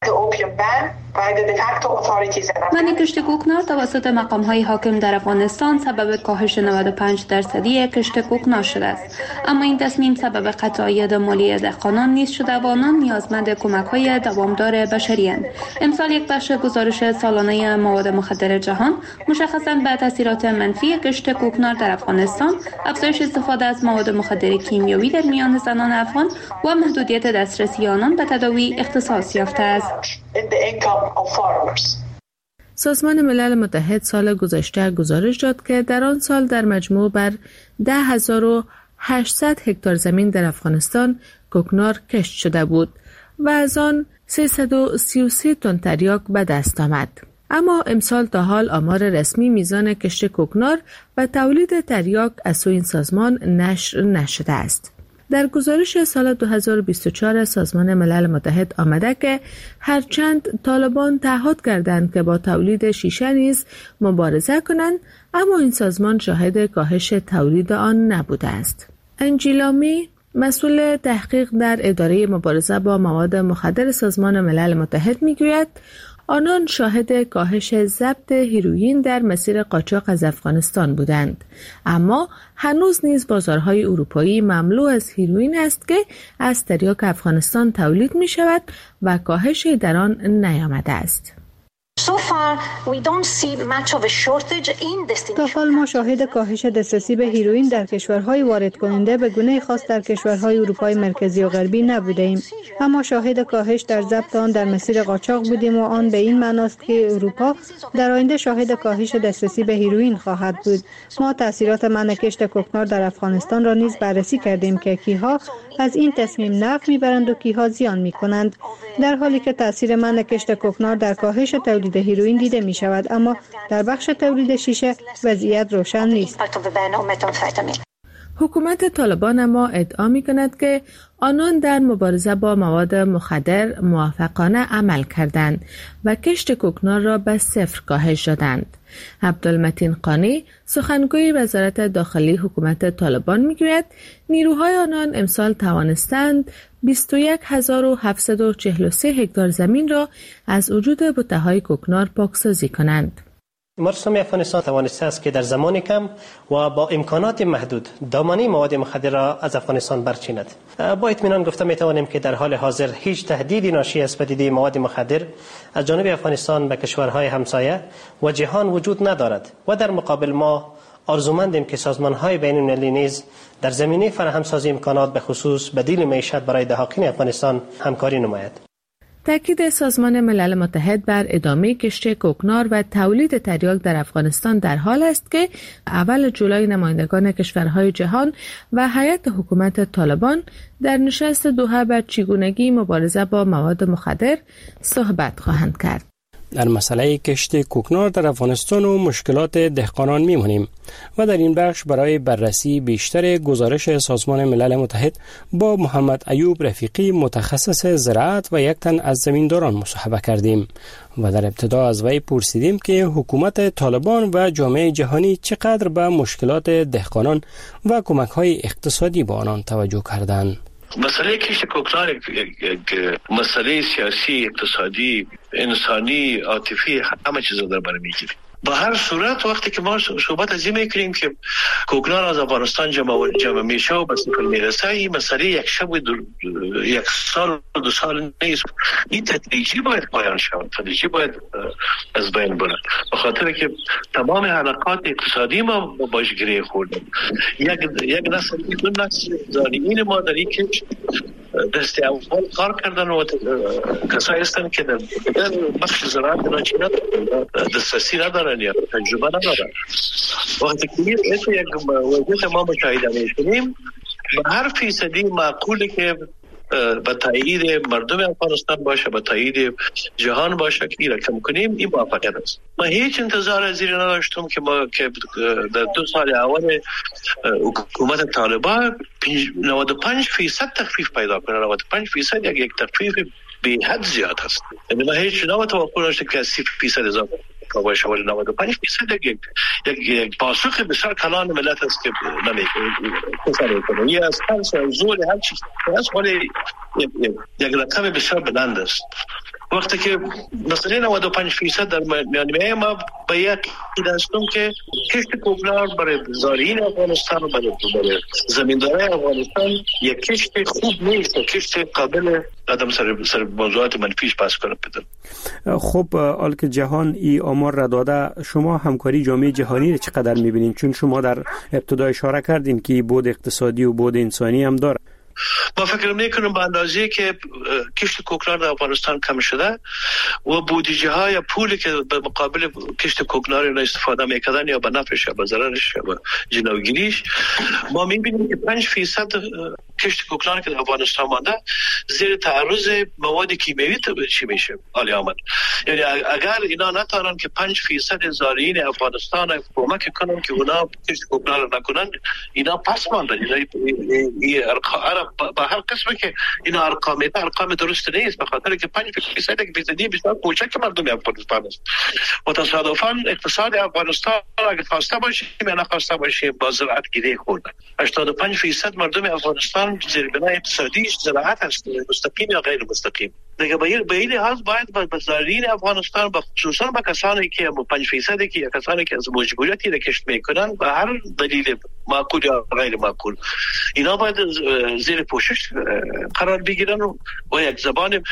منع کشت کوکنار توسط مقام‌های حاکم در افغانستان سبب کاهش نود و پنج درصدی کشت کوکنار شده است، اما این تصمیم سبب قطع عاید مالی دهقانان نیز شده و آنان نیازمند کمک‌های دوامدار بشری اند. امسال یک بخش گزارش سالانه مواد مخدر جهان مشخصاً به تاثیرات منفی کشت کوکنار در افغانستان، افزایش استفاده از مواد مخدر کیمیایی در میان زنان افغان و محدودیت دسترسی آنان به تداوی اختصاص یافته است. سازمان ملل متحد سال گذشته گزارش داد که در آن سال در مجموع بر ده هزار و هشتصد هکتار زمین در افغانستان کوکنار کشت شده بود و از آن سیصد و سی و سه تن تریاک به دست آمد. اما امسال تا حال آمار رسمی میزان کشت کوکنار و تولید تریاک از سوی این سازمان نشر نشده است. در گزارش سال دو هزار و بیست و چهار سازمان ملل متحد آمده که هرچند طالبان تعهد کردند که با تولید شیشه نیز مبارزه کنند، اما این سازمان شاهد کاهش تولید آن نبوده است. انجیلامی، مسئول تحقیق در اداره مبارزه با مواد مخدر سازمان ملل متحد میگوید آنان شاهد کاهش ضبط هیروئین در مسیر قاچاق از افغانستان بودند، اما هنوز نیز بازارهای اروپایی مملو از هیروئین است که از تریاک افغانستان تولید می شود و کاهشی در آن نیامده است. تا حال ما شاهد کاهش دسترسی به هیروئین در کشورهای وارد کننده به گونه خاص در کشورهای اروپای مرکزی و غربی نبوده ایم، اما شاهد کاهش در ضبط آن در مسیر قاچاق بودیم و آن به این معناست که اروپا در آینده شاهد کاهش دسترسی به هیروئین خواهد بود. ما تاثیرات منع کشت کوکنار در افغانستان را نیز بررسی کردیم که کیها از این تصمیم نفع میبرند و کیها زیان میکنند، در حالی که تاثیر منع کشت کوکنار در کاهش تولید هیروئین دیده می شود، اما در بخش تولید شیشه وضعیت روشن نیست. حکومت طالبان اما ادعا می کند که آنان در مبارزه با مواد مخدر موفقانه عمل کردند و کشت کوکنار را به صفر کاهش دادند. عبدالمتین قانی، سخنگوی وزارت داخلی حکومت طالبان میگوید نیروهای آنان امسال توانستند بیست و یک هزار و هفتصد و چهل و سه هکتار زمین را از وجود بوته‌های کوکنار پاکسازی کنند. امارات اسلامی افغانستان توانسته است که در زمان کم و با امکانات محدود دامنه مواد مخدر را از افغانستان برچیند. با اطمینان گفته می توانیم که در حال حاضر هیچ تهدیدی ناشی از پدیده مواد مخدر از جانب افغانستان به کشورهای همسایه و جهان وجود ندارد و در مقابل ما آرزومندیم که سازمان‌های بین‌المللی نیز در زمینه فراهمسازی امکانات به خصوص بدیل معیشت برای دهقان افغانستان همکاری نماید. تاکید سازمان ملل متحد بر ادامه کشت کوکنار و تولید تریاک در افغانستان در حال است که اول جولای نمایندگان کشورهای جهان و هیئت حکومت طالبان در نشست دوحه بر چگونگی مبارزه با مواد مخدر صحبت خواهند کرد. در مسئله کشت کوکنار در افغانستان و مشکلات دهقانان میمونیم و در این بخش برای بررسی بیشتر گزارش سازمان ملل متحد با محمد ایوب رفیقی متخصص زراعت و یک تن از زمینداران مصاحبه کردیم و در ابتدا از وی پرسیدیم که حکومت طالبان و جامعه جهانی چقدر به مشکلات دهقانان و کمک‌های اقتصادی با آنان توجه کردند. مسئله کشت کوکنار یک مسئله سیاسی، اقتصادی، انسانی، عاطفی، همه چیز در بر میگیره. با هر صورت وقتی که ما صحبت از این میکنیم که کوکنار از افغانستان جمع جمع میشه و به صفر میرسه، این مسئله یک شب و یک سال و دو سال نیست. این تدریجی باید پایان شود، تدریجی باید از بین بره، به خاطر که تمام حلقات اقتصادی ما باش گره خوردیم. یک یک نسل دو نسل زانین ما در این کش دست اول کار کردن و کسایی هستن که در بخش زراعت ناچینا دسترسی ندارن یا تجربه ندارن. وقتی که یک وضعیت ما مشاهده می‌کنیم، به هر فیصدی معقوله که به تایید مردم افغانستان باشه، به تایید جهان باشه که این را کم کنیم، این موفقیت است. ما هیچ انتظار از این نداشتم که ما که در دو سال اول حکومت طالبان نود و پنج فیصد تخفیف پیدا کنه. نود و پنج فیصد یک یک تخفیف به حد زیاد است. یعنی ما هیچ نوع توقع داشتیم که سی فیصد اضافه باشه، ولی نود و پنج فیصد یک یک پاسخ بسیار کلان ملت است که نمی‌کنه. یه از هر زور هر چیز است، ولی یک رقم بسیار بلند است. وقتی که مثلا نود و پنج فیصد در میانه ما به یک دستم که کشت کوکنار برای زارعین افغانستان و برای زمیندارای افغانستان یک کشت خوب نیست، کشت قابل قدم سر سر موضوعات منفیش بحث کنه بدن. خب حال که جهان ای آمار را داده، شما همکاری جامعه جهانی را چقدر می‌بینید؟ چون شما در ابتدا اشاره کردین که بود اقتصادی و بود انسانی هم داره. ما فکر میکنم به اندازه که کشت کوکنار در افغانستان کم شده و بودجه های پولی که به مقابل کشت کوکنار استفاده میکردن یا به نفعش یا به ضررش یا به جلوگیریش، ما میبینیم که پنج فیصد کشت کوکنار که در افغانستان مانده زیر تعرض مواد کیمیایی چی میشه عالی آمد. یعنی اگر اینا نتارن که پنج فیصد زارعین افغانستان کمک کنن که اونا کشت کوکنار نکنن، اینا پس ماندن. این ارقام با هر قسمه که این ارقام ارقام درست نیست، به خاطر که پنج فیصد یک فیصدی بسیار کوچک مردم افغانستان است و تصادفاً اقتصاد افغانستان اگه خواسته باشیم یا نخواسته باشیم با زراعت گره خورده. هشتاد و پنج فیصد مردم افغانستان زیربنای اقتصادیش زراعت است، مستقیم یا غیر مستقیم. دیگه به این لحاظ باید به زارعین افغانستان و خصوصا به کسانی که پنج فیصدی که کسانی که از مجبوریتی را کشت میکنن به هر دلیل معقول یا غیر معقول، اینا باید زیر پوشش قرار بگیرن و یک زبان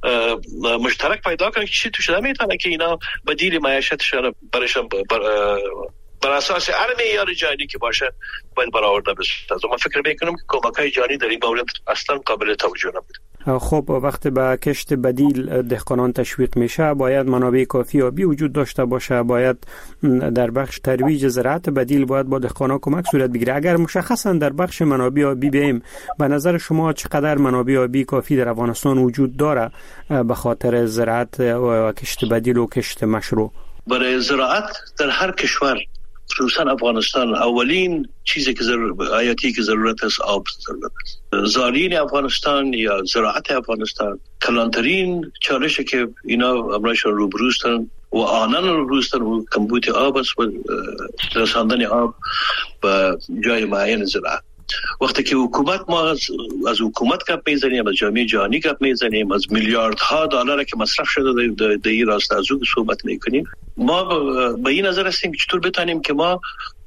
مشترک پیدا کنن که چی تو شده میتونه که اینا بدیل معیشتشان برایشان بر, بر اساس هر معیار جهانی که باشه باید برآورده بشه. من فکر میکنم که کمک‌های جهانی در این مورد اصلا قابل توجه نبوده. خب وقتی به کشت بدیل دهقانان تشویق میشه، باید منابع کافی آبی وجود داشته باشه، باید در بخش ترویج زراعت بدیل باید با دهقانان کمک صورت بگیره. اگر مشخصا در بخش منابع آبی بیم، به نظر شما چقدر منابع آبی کافی در افغانستان وجود داره به خاطر زراعت و کشت بدیل و کشت مشروع؟ برای زراعت در هر کشور خصوصا افغانستان اولین چیزی که ضرورت حیاتی که ضرورت است آب ضرورت است. زارعین افغانستان یا زراعت افغانستان کلانترین چالشی که اینا امرایشان روبروستن و آنان روبروستن و کمبود آب است و رساندن آب به جای معین زراعت. وقتی که حکومت ما از, از حکومت گپ میزنیم، از جامعه جهانی گپ میزنیم، از میلیاردها دلار که مصرف شده در در این راستا از اون صحبت میکنیم، ما به این نظر هستیم که چطور بتونیم که ما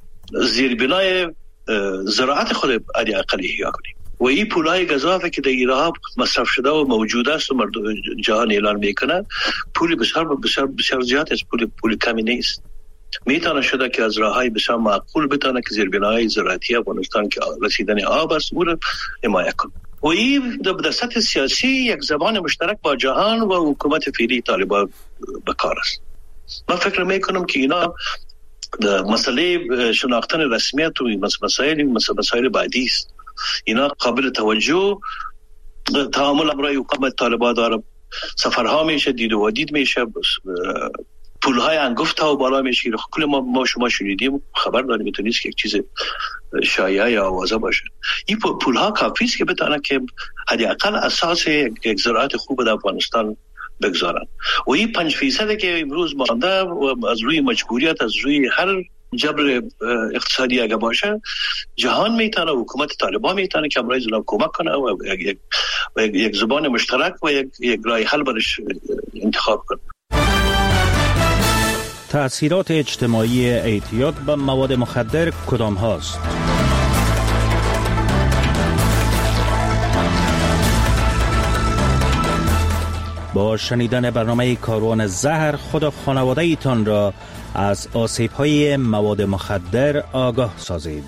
زیربنای زراعت خود عادی اقل احیا کنیم و این پولای گزافه که در ایران مصرف شده و موجود است و مردم جهان اعلان میکنن پول بسیار بسیار بسیار زیاد است، پول پول کمی نیست. میتونه شده که از راههای بسیار معقول بتونه که زیربناهای زراعتی افغانستان که رسیدن آب است او را حمایت کنه. و این در سطح سیاسی یک زبان مشترک با جهان و حکومت فعلی طالبان به کار است. من فکر میکنم که اینا مسئله شناختن رسمیت و مسائل مسائل بعدی است. اینا قابل توجه، تعامل برای حکومت طالبان داره، سفرها میشه، دید و دید میشه، پولهای انگفت ها و بالا میشه. کل ما ما شما شنیدیم، خبر داریم، میتونه نیست که یک چیز شایعه یا آوازه باشه. این پولها کافی است که بتونه که حداقل اساس یک زراعت خوب در افغانستان بگذارن. و این پنج فیصد که امروز مانده و از روی مجبوریت، از روی هر جبر اقتصادی اگه باشه، جهان میتونه، حکومت طالبان میتونه که امروز اونا کمک کنه و یک, یک, یک زبان مشترک و یک, یک راه حل برش انتخاب کنه. تأثیرات اجتماعی اعتیاد به مواد مخدر کدام هاست؟ با شنیدن برنامه کاروان زهر خود و خانواده ایتان را از آسیب‌های مواد مخدر آگاه سازید.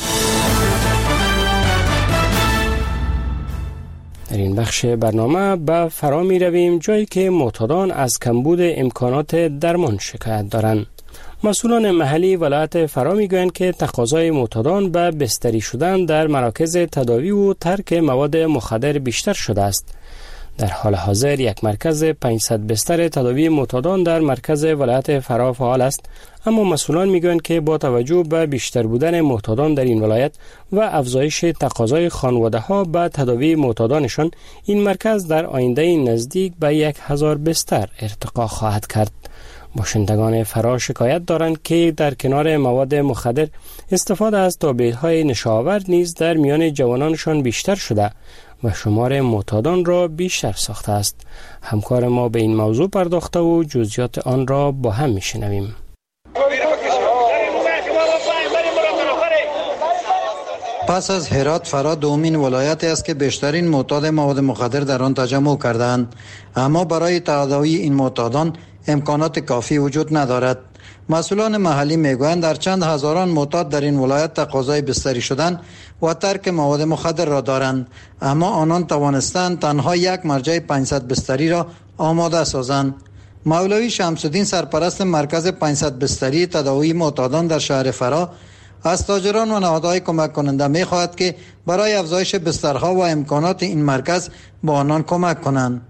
در این بخش برنامه به فرا می رویم جایی که معتادان از کمبود امکانات درمان شکایت دارند. مسئولان محلی ولایت فرا می گویند که تقاضای معتادان به بستری شدن در مراکز تداوی و ترک مواد مخدر بیشتر شده است. در حال حاضر یک مرکز پانصد بستر تداوی معتادان در مرکز ولایت فرا فعال است، اما مسئولان میگویند که با توجه به بیشتر بودن معتادان در این ولایت و افزایش تقاضای خانواده‌ها به تداوی معتادانشان، این مرکز در آینده نزدیک به یک هزار بستر ارتقا خواهد کرد. باشندگان فرا شکایت دارند که در کنار مواد مخدر استفاده از تابلت‌های نشاور نیز در میان جوانانشان بیشتر شده و شمار معتادان را بیشتر ساخته است. همکار ما به این موضوع پرداخته و جزئیات آن را با هم میشنویم. پس از هرات، فرا دومین ولایتی است که بیشترین معتاد مواد مخدر در آن تجمع کردند، اما برای تداوی این معتادان امکانات کافی وجود ندارد. مسئولان محلی میگویند در چند هزاران معتاد در این ولایت تقاضای بستری شدن و ترک مواد مخدر را دارند، اما آنان توانستند تنها یک مرجع پانصد بستری را آماده سازند. مولوی شمس الدین، سرپرست مرکز پانصد بستری تداوی معتادان در شهر فرا، از تاجران و نهادهای کمک کننده می‌خواهد که برای افزایش بسترها و امکانات این مرکز با آنان کمک کنند.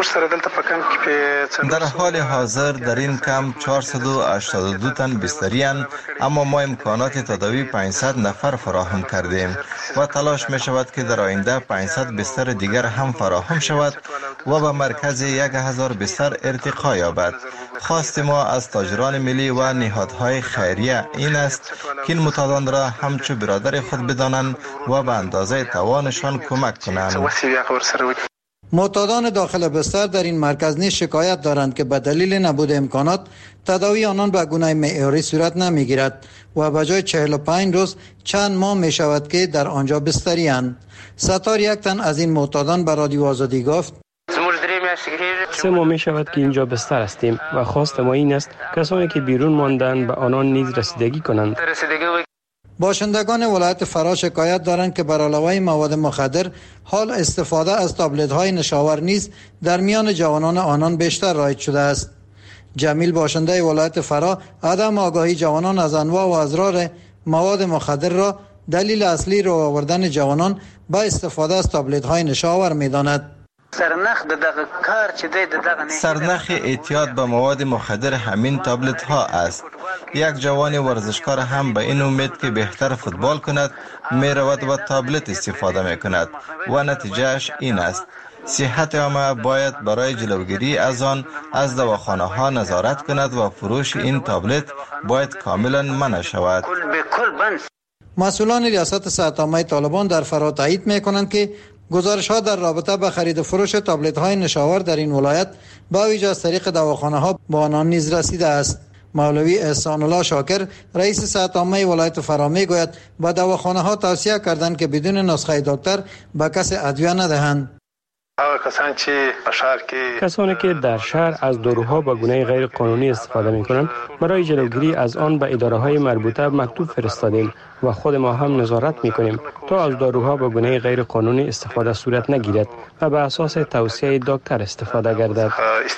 در حال حاضر در این کمپ چهارصد و هشتاد و دو تن بستری اند، اما ما امکانات تداوی پانصد نفر فراهم کردیم و تلاش می شود که در آینده پانصد بستر دیگر هم فراهم شود و به مرکز یک هزار بستر ارتقا یابد. خواست ما از تاجران ملی و نهادهای خیریه این است که این معتادان را همچو برادر خود بدانند و به اندازه توانشان کمک کنند. معتادان داخل بستر در این مرکز نیز شکایت دارند که به دلیل نبود امکانات تداوی آنان به گونه معیاری صورت نمیگیرد و به جای چهل و پنج روز چند ماه می شود که در آنجا بستری اند. ستار، یک تن از این معتادان به رادیو آزادی گفت: سه ماه می شود که اینجا بستر هستیم و خواست ما این است کسانی که بیرون ماندند به آنان نیز رسیدگی کنند. باشندگان ولایت فرا شکایت دارند که بر علاوه مواد مخدر، حال استفاده از تابلت‌های نشاور نیز در میان جوانان آنان بیشتر رایج شده است. جمیل، باشنده ولایت فرا، عدم آگاهی جوانان از انواع و اضرار مواد مخدر را دلیل اصلی رو آوردن جوانان به استفاده از تابلت‌های نشاور می‌داند. سرنخ دغه کار چې د دغه سرنخ اعتیاد به مواد مخدر همین تابلت ها است. یک جوان ورزشکار هم به این امید که بهتر فوتبال کند می رود و تابلت استفاده می کند و نتیجهش این است. صحت عامه باید برای جلوگیری از آن از دواخانه ها نظارت کند و فروش این تابلت باید کاملا منع شود. مسئولان ریاست صحت عامه طالبان در فرا تایید می کنند که گزارش ها در رابطه با خرید و فروش تابلت های نشاور در این ولایت با ویژه از طریق دواخانه ها با آنان نیز رسیده است. مولوی احسان الله شاکر، رئیس صحت عامه ولایت فرا میگوید با دواخانه ها توصیه کردند که بدون نسخه دکتر به کسی ادویه ندهند. کسانی که در شهر از داروها به گونه غیر قانونی استفاده می کنند برای جلوگیری از آن به اداره های مربوطه مکتوب فرستادیم و خود ما هم نظارت می کنیم تا از داروها به گونه غیر قانونی استفاده صورت نگیرد و به اساس توصیه دکتر استفاده گردد.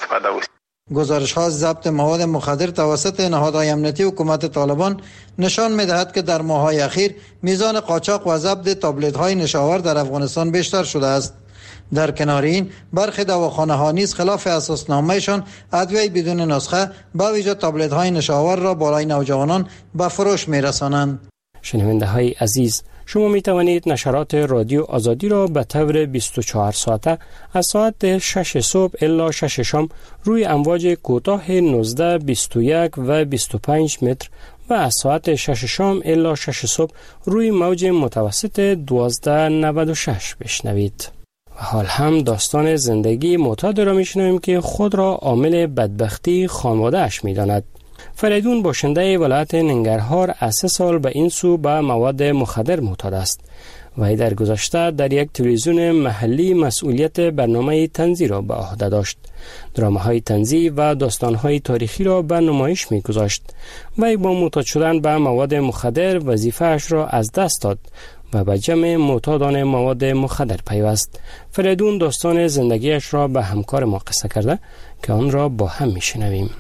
گزارش ها ضبط مواد مخدر توسط نهادهای امنیتی حکومت طالبان نشان می دهد که در ماه‌های اخیر میزان قاچاق و ضبط تابلت های نشاور در افغانستان بیشتر شده است. در کنار این برخی دواخانه ها نیز خلاف اساسنامه‌شان ادویه بدون نسخه با ویژه تابلت های نشاور را برای نوجوانان به فروش می رسانند. شنونده های عزیز، شما می توانید نشرات رادیو آزادی را به طور بیست و چهار ساعته از ساعت شش صبح الی شش شام روی امواج کوتاه نوزده، بیست و یک و بیست و پنج متر و از ساعت شش شام الی شش صبح روی موج متوسط دوازده نود و شش بشنوید. و حال هم داستان زندگی معتاد را میشنویم که خود را عامل بدبختی خانواده اش میداند. فریدون باشنده ولایت ننگرهار از سه سال به این سو به مواد مخدر معتاد است. وی در گذشته در یک تلویزیون محلی مسئولیت برنامه طنزی را به عهده داشت. درامه‌های طنزی و داستان‌های تاریخی را به نمایش می‌گذاشت. وی با معتاد شدن به مواد مخدر وظیفه‌اش را از دست داد و به جمع معتادان مواد مخدر پیوست. فریدون داستان زندگیش را به همکار ما قصه کرده که آن را با هم میشنویم.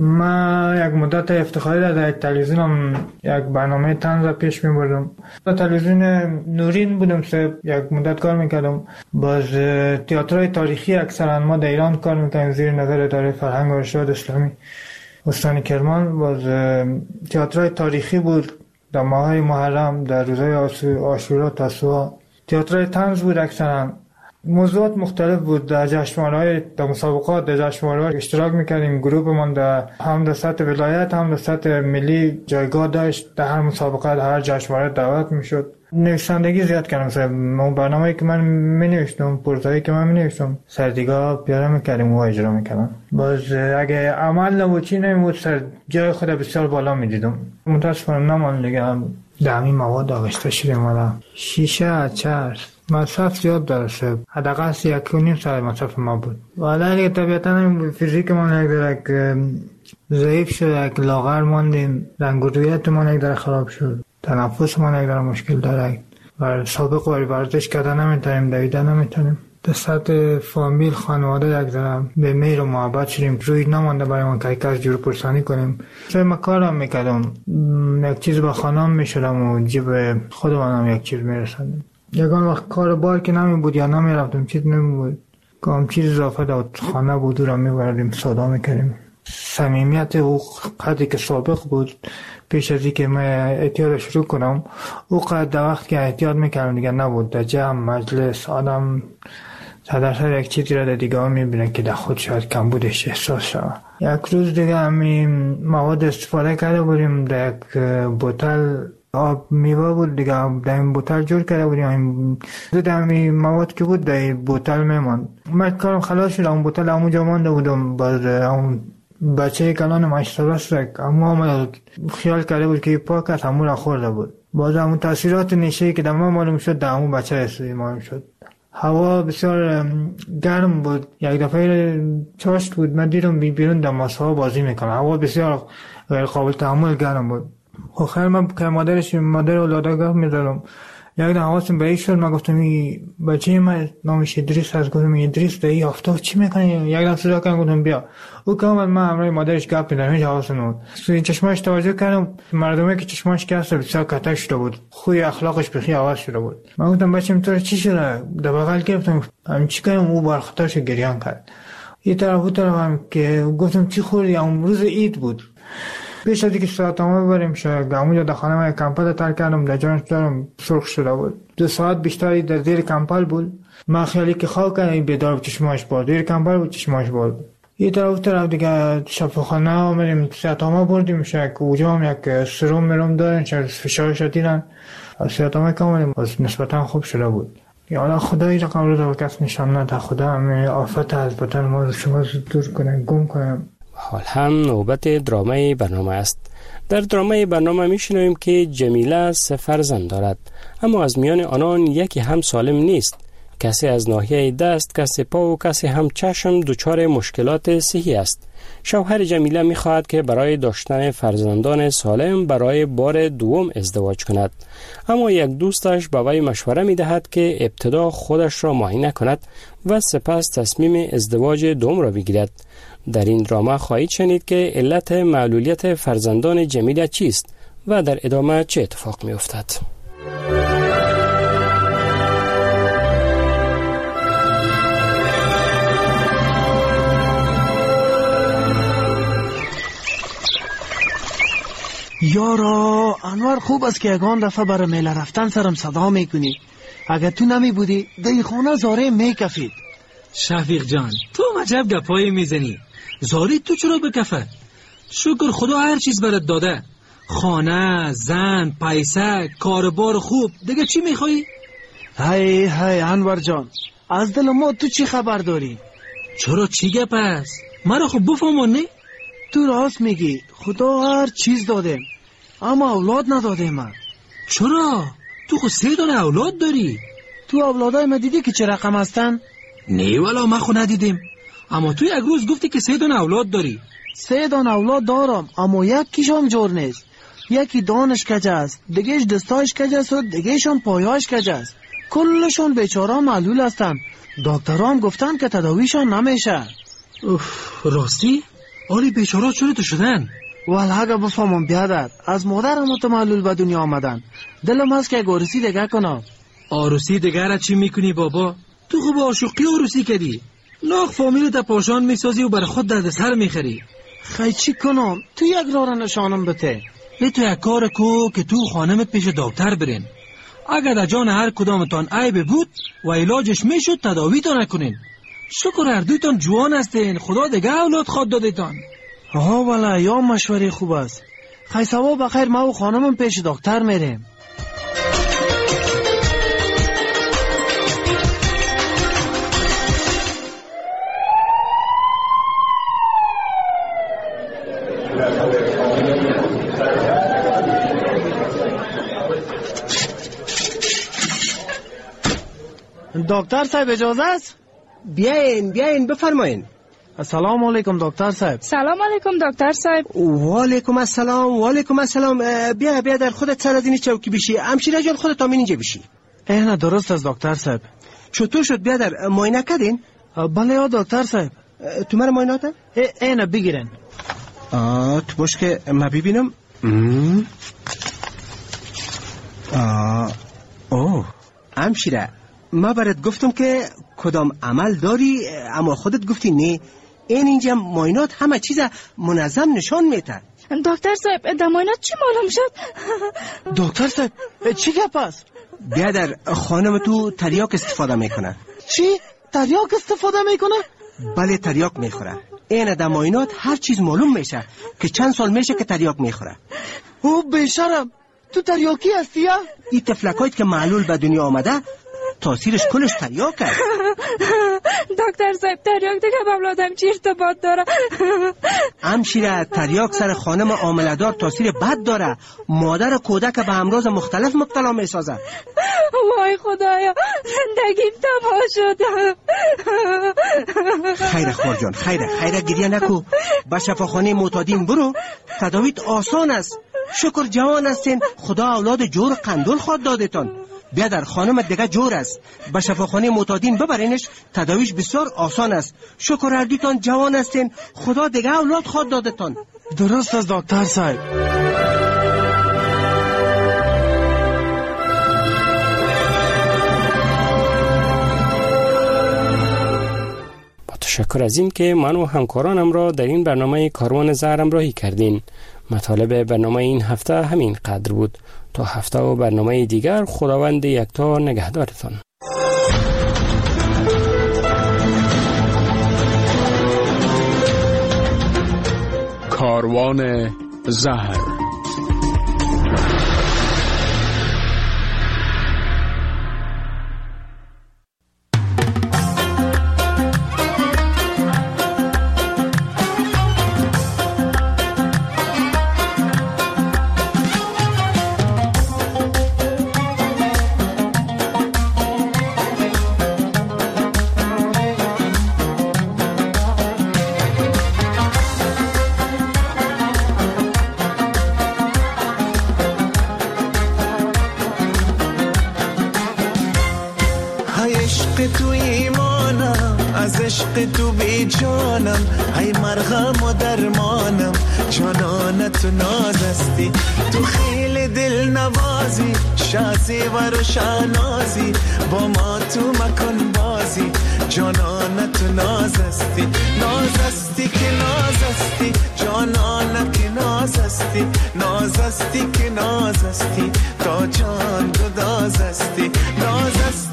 ما یک مدت افتخاری در یک تلویزیون یک برنامه طنز پیش میبردم. در تلویزیون نورین بودم، سه یک مدت کار میکردم. باز تئاترهای تاریخی اکثرا ما در ایران کار میکردیم زیر نظر اداره فرهنگ و ارشاد اسلامی استان کرمان. باز تئاترهای تاریخی بود در ماهای محرم، در روزهای عاشورا، تاسوعا. تئاتر طنز بود اکثرا. موضوعات مختلف بود. در جشنواره‌های در مسابقات در جشنواره‌ها اشتراک می‌کردیم. گروهمان در هم در سطح ولایت هم در سطح ملی جایگاه داشت. در هر مسابقه در هر جشنواره دعوت می‌شد. نویسندگی زیاد کردم. اون برنامه‌ای که من می‌نوشتم، پروزایی که من می‌نوشتم، سردیگاه پیاده می‌کردیم و اجرا می‌کردم. باز اگه عمل نبود چی نمی‌بود، سر جای خود بسیار بالا می‌دیدم. متأسفانه نمان دیگه در همین مواد آغشته شدیم. والا شیشه، چرس، مصرف زیاد داشت. حداقل یک و نیم سال مصرف ما بود. ولی طبیعتا فیزیک ما یک درک ضعیف شد، یک لاغر ماندیم، رنگ و رویت ما یک در خراب شد، تنفس ما یک در مشکل دارد و سابق ولی ورزش کردن نمیتونیم، دویدن نمیتونیم. در سطح فامیل خانواده یک در به میل و محبت شدیم. روی نمانده برای ما که کس جور پرسانی کنیم. سه ما کارم میکردم، یک چیز به خانم میشدم و جیب خودمانم یک چیز میرسندم. یکان وقت کار بار که نمی بود یا نمی رفتم، چیز نمی بود، کام چیز اضافه داد خانه بود را می بردیم صدا می کردیم. صمیمیت او قدری که سابق بود پیش از اینکه من احتیاط شروع کنم، او قدر در وقت که احتیاط می کردم دیگه نبود. در جمع مجلس آدم صدر یک چیزی را در دیگه ها می بینه که در خود شاید کم بودش احساس شد. یک روز دیگه همین مواد استفاده کرده بودیم، در یک بوتل آب میوه بود دیگه، در این بوتل جور کرده بودیم. در این مواد که بود در این بوتل میماند. من کارم خلاص شد، اون بوتل همونجا مانده بودم. باز اون بچه کلان مشترس رک اما ما خیال کرده بود که پاک است، همون را خورده بود. باز همون تاثیرات نشهی که در ما معلوم شد در همون بچه استوری معلوم شد. هوا بسیار گرم بود. یک دفعه چاشت بود، من دیدم بیرون در ماسه ها بازی میکنم. هوا بسیار غیر قابل تحمل گرم بود. آخر من که مادرش مادر اولادگاه میدارم، یک دم حواسم به این شد. من گفتم این بچه من نامش ادریس هست. گفتم ادریس در این آفتاب چی میکنه؟ یک دم صدا کردم، گفتم بیا. او که آمد من همراه مادرش گپ میزدم، هیچ حواسم نبود. توی چشماش توجه کردم، مردمی که چشماش کسته بسیار کتک شده بود، خوی اخلاقش بخی عوض شده بود. من گفتم بچه تو چی شده؟ در بغل گرفتم، هم چی کردم؟ او برخطارش گریان کرد. این طرف اون طرف هم که گفتم چی خوردی؟ اون روز عید بود. پیش از اینکه ساعتامه بریم شاید همونجا در خانه من کمپل تر کردم، در جانش دارم سرخ شده بود. دو ساعت بیشتری در زیر کمپل بود. من خیالی که خواب کردم این بیدار بود، چشماش باز، زیر کمپل بود چشماش باز. یه طرف طرف دیگه شفاخانه آمدیم، ساعتامه بردیم شاید که اوجا هم یک سروم میروم دارن، شاید فشارش دیدن. از ساعتامه که آمدیم باز نسبتا خوب شده بود. یا الله خدایی رقم رو در کس نشان نده، خدا همه آفت از بدن ما شما دور کنه، گم کنه. حال هم نوبت درامه برنامه است. در درامه برنامه میشنویم که جمیله سه فرزند دارد، اما از میان آنان یکی هم سالم نیست کسی از ناحیه دست، کسی پا و کسی هم چشم دچار مشکلات صحی است. شوهر جمیله می خواهد که برای داشتن فرزندان سالم برای بار دوم ازدواج کند، اما یک دوستش به وی مشوره می دهد که ابتدا خودش را معاینه کند و سپس تصمیم ازدواج دوم را بگیرد. در این دراما خواهید شنید که علت معلولیت فرزندان جمیله چیست و در ادامه چه اتفاق می افتد. یارا انور، خوب است که یگان دفعه برای میله رفتن سرم صدا میکنی. اگر تو نمی بودی دی خانه زاره میکفید. شفیق جان، تو مجب گپایی میزنی. زاری تو چرا بکفه؟ شکر خدا هر چیز برات داده. خانه، زن، پیسه، کاربار خوب. دیگه چی میخوایی؟ هی هی انور جان، از دل ما تو چی خبر داری؟ چرا چی گپ است؟ مرا خب بفهمونی؟ تو راست میگی، خدا هر چیز داده اما اولاد نداده من. چرا؟ تو خود سه دانه اولاد داری. تو اولادای ما دیدی که چه رقم هستن؟ نه والا ما خود ندیدیم، اما تو یک روز گفتی که سه دانه اولاد داری. سه دانه اولاد دارم، اما یکیشم جور نیست. یکی دانش کج است، دیگهش دستایش کج است و دیگهشم پایاش کج است. کلشون بیچاره معلول هستن. دکتران گفتن که تداویشان نمیشه. اوف، راستی؟ آلی بیچاره چرا تو شدن؟ والا اگه بفهمم بیادر، از مادرم متملول به دنیا آمدن. دلم هست که یک عروسی دیگه کنم. عروسی دیگه را چی میکنی بابا؟ تو خوب عاشقی عروسی کردی. لاغ فامیلت پاشان میسازی و بر خود درد سر میخری. خیلی چی کنم؟ تو یک راه نشانم بده. ای تو یک کار کو که تو خانمت پیش دکتر برین. اگر در جان هر کدامتان عیب بود و علاجش میشد تداویتان نکنین. شکر هر دویتان جوان هستین، خدا دیگه اولاد خود دادیتان. ها والا یا مشوره خوب است. خیلی سوا بخیر، ما و خانمم پیش دکتر میریم. دکتر صاحب اجازه است؟ بیاین بیاین بفرمایین. السلام علیکم دکتر صاحب. سلام علیکم دکتر صاحب. و علیکم السلام و علیکم السلام. بیا بیا در خودت سر از این چوکی بشی. همشیره جان خودت همین اینجا بشی. اینه درست است دکتر صاحب. چطور شد بیا در معاینه کردین؟ بله یا دکتر صاحب. تو مرا معاینه کردن؟ اینه بگیرن. آه تو باش که ما ببینم. آه اوه همشیره، ما برات گفتم که کدام عمل داری اما خودت گفتی نه. این اینجا معاینات همه چیز منظم نشان میده. دکتر صاحب در معاینات چی معلوم شد؟ دکتر صاحب چی گپ است؟ بیادر خانم تو تریاک استفاده میکنه. چی؟ تریاک استفاده میکنه؟ بله تریاک میخوره. این در معاینات هر چیز معلوم میشه که چند سال میشه که تریاک میخوره. او بیشرم، تو تریاکی هستی یا؟ این تفلکایت که معلول به دنیا آمده تاثیرش کلش تریاک است. دکتر صاحب تریاک دیگه با اولادم چی ارتباط داره؟ همشیره تریاک سر خانم حامله‌دار تاثیر بد داره. مادر کودک به امراض مختلف مبتلا میسازه. وای خدایا زندگیم تباه شد. خیره خور جان خیره خیره گریه نکو. به شفاخانه معتادین برو، تداویت آسان است. شکر جوان هستین، خدا اولاد جور قندول خود دادتان. بیا در خانم دیگه جور است، به شفاخانه معتادین ببرینش، تداویش بسیار آسان است. شکر اردیتان جوان هستین، خدا دیگه اولاد خود دادتان. درست است دکتر صاحب. با تشکر از این که من و همکارانم را در این برنامه کاروان زهر همراهی کردین. مطالب برنامه این هفته همین قدر بود. تا هفته و برنامه دیگر خداوند یکتا نگهدارتان. کاروان زهر. عشق تو بی جانم، ای مرهم و درمانم، جانان تو نازستی، تو خیلی دل نوازی، شازی و روشنازی، با ما تو مکن بازی، جانان تو نازستی، نازستی که نازستی، جانان که نازستی، نازستی که نازستی، تا جان گدازستی، نازستی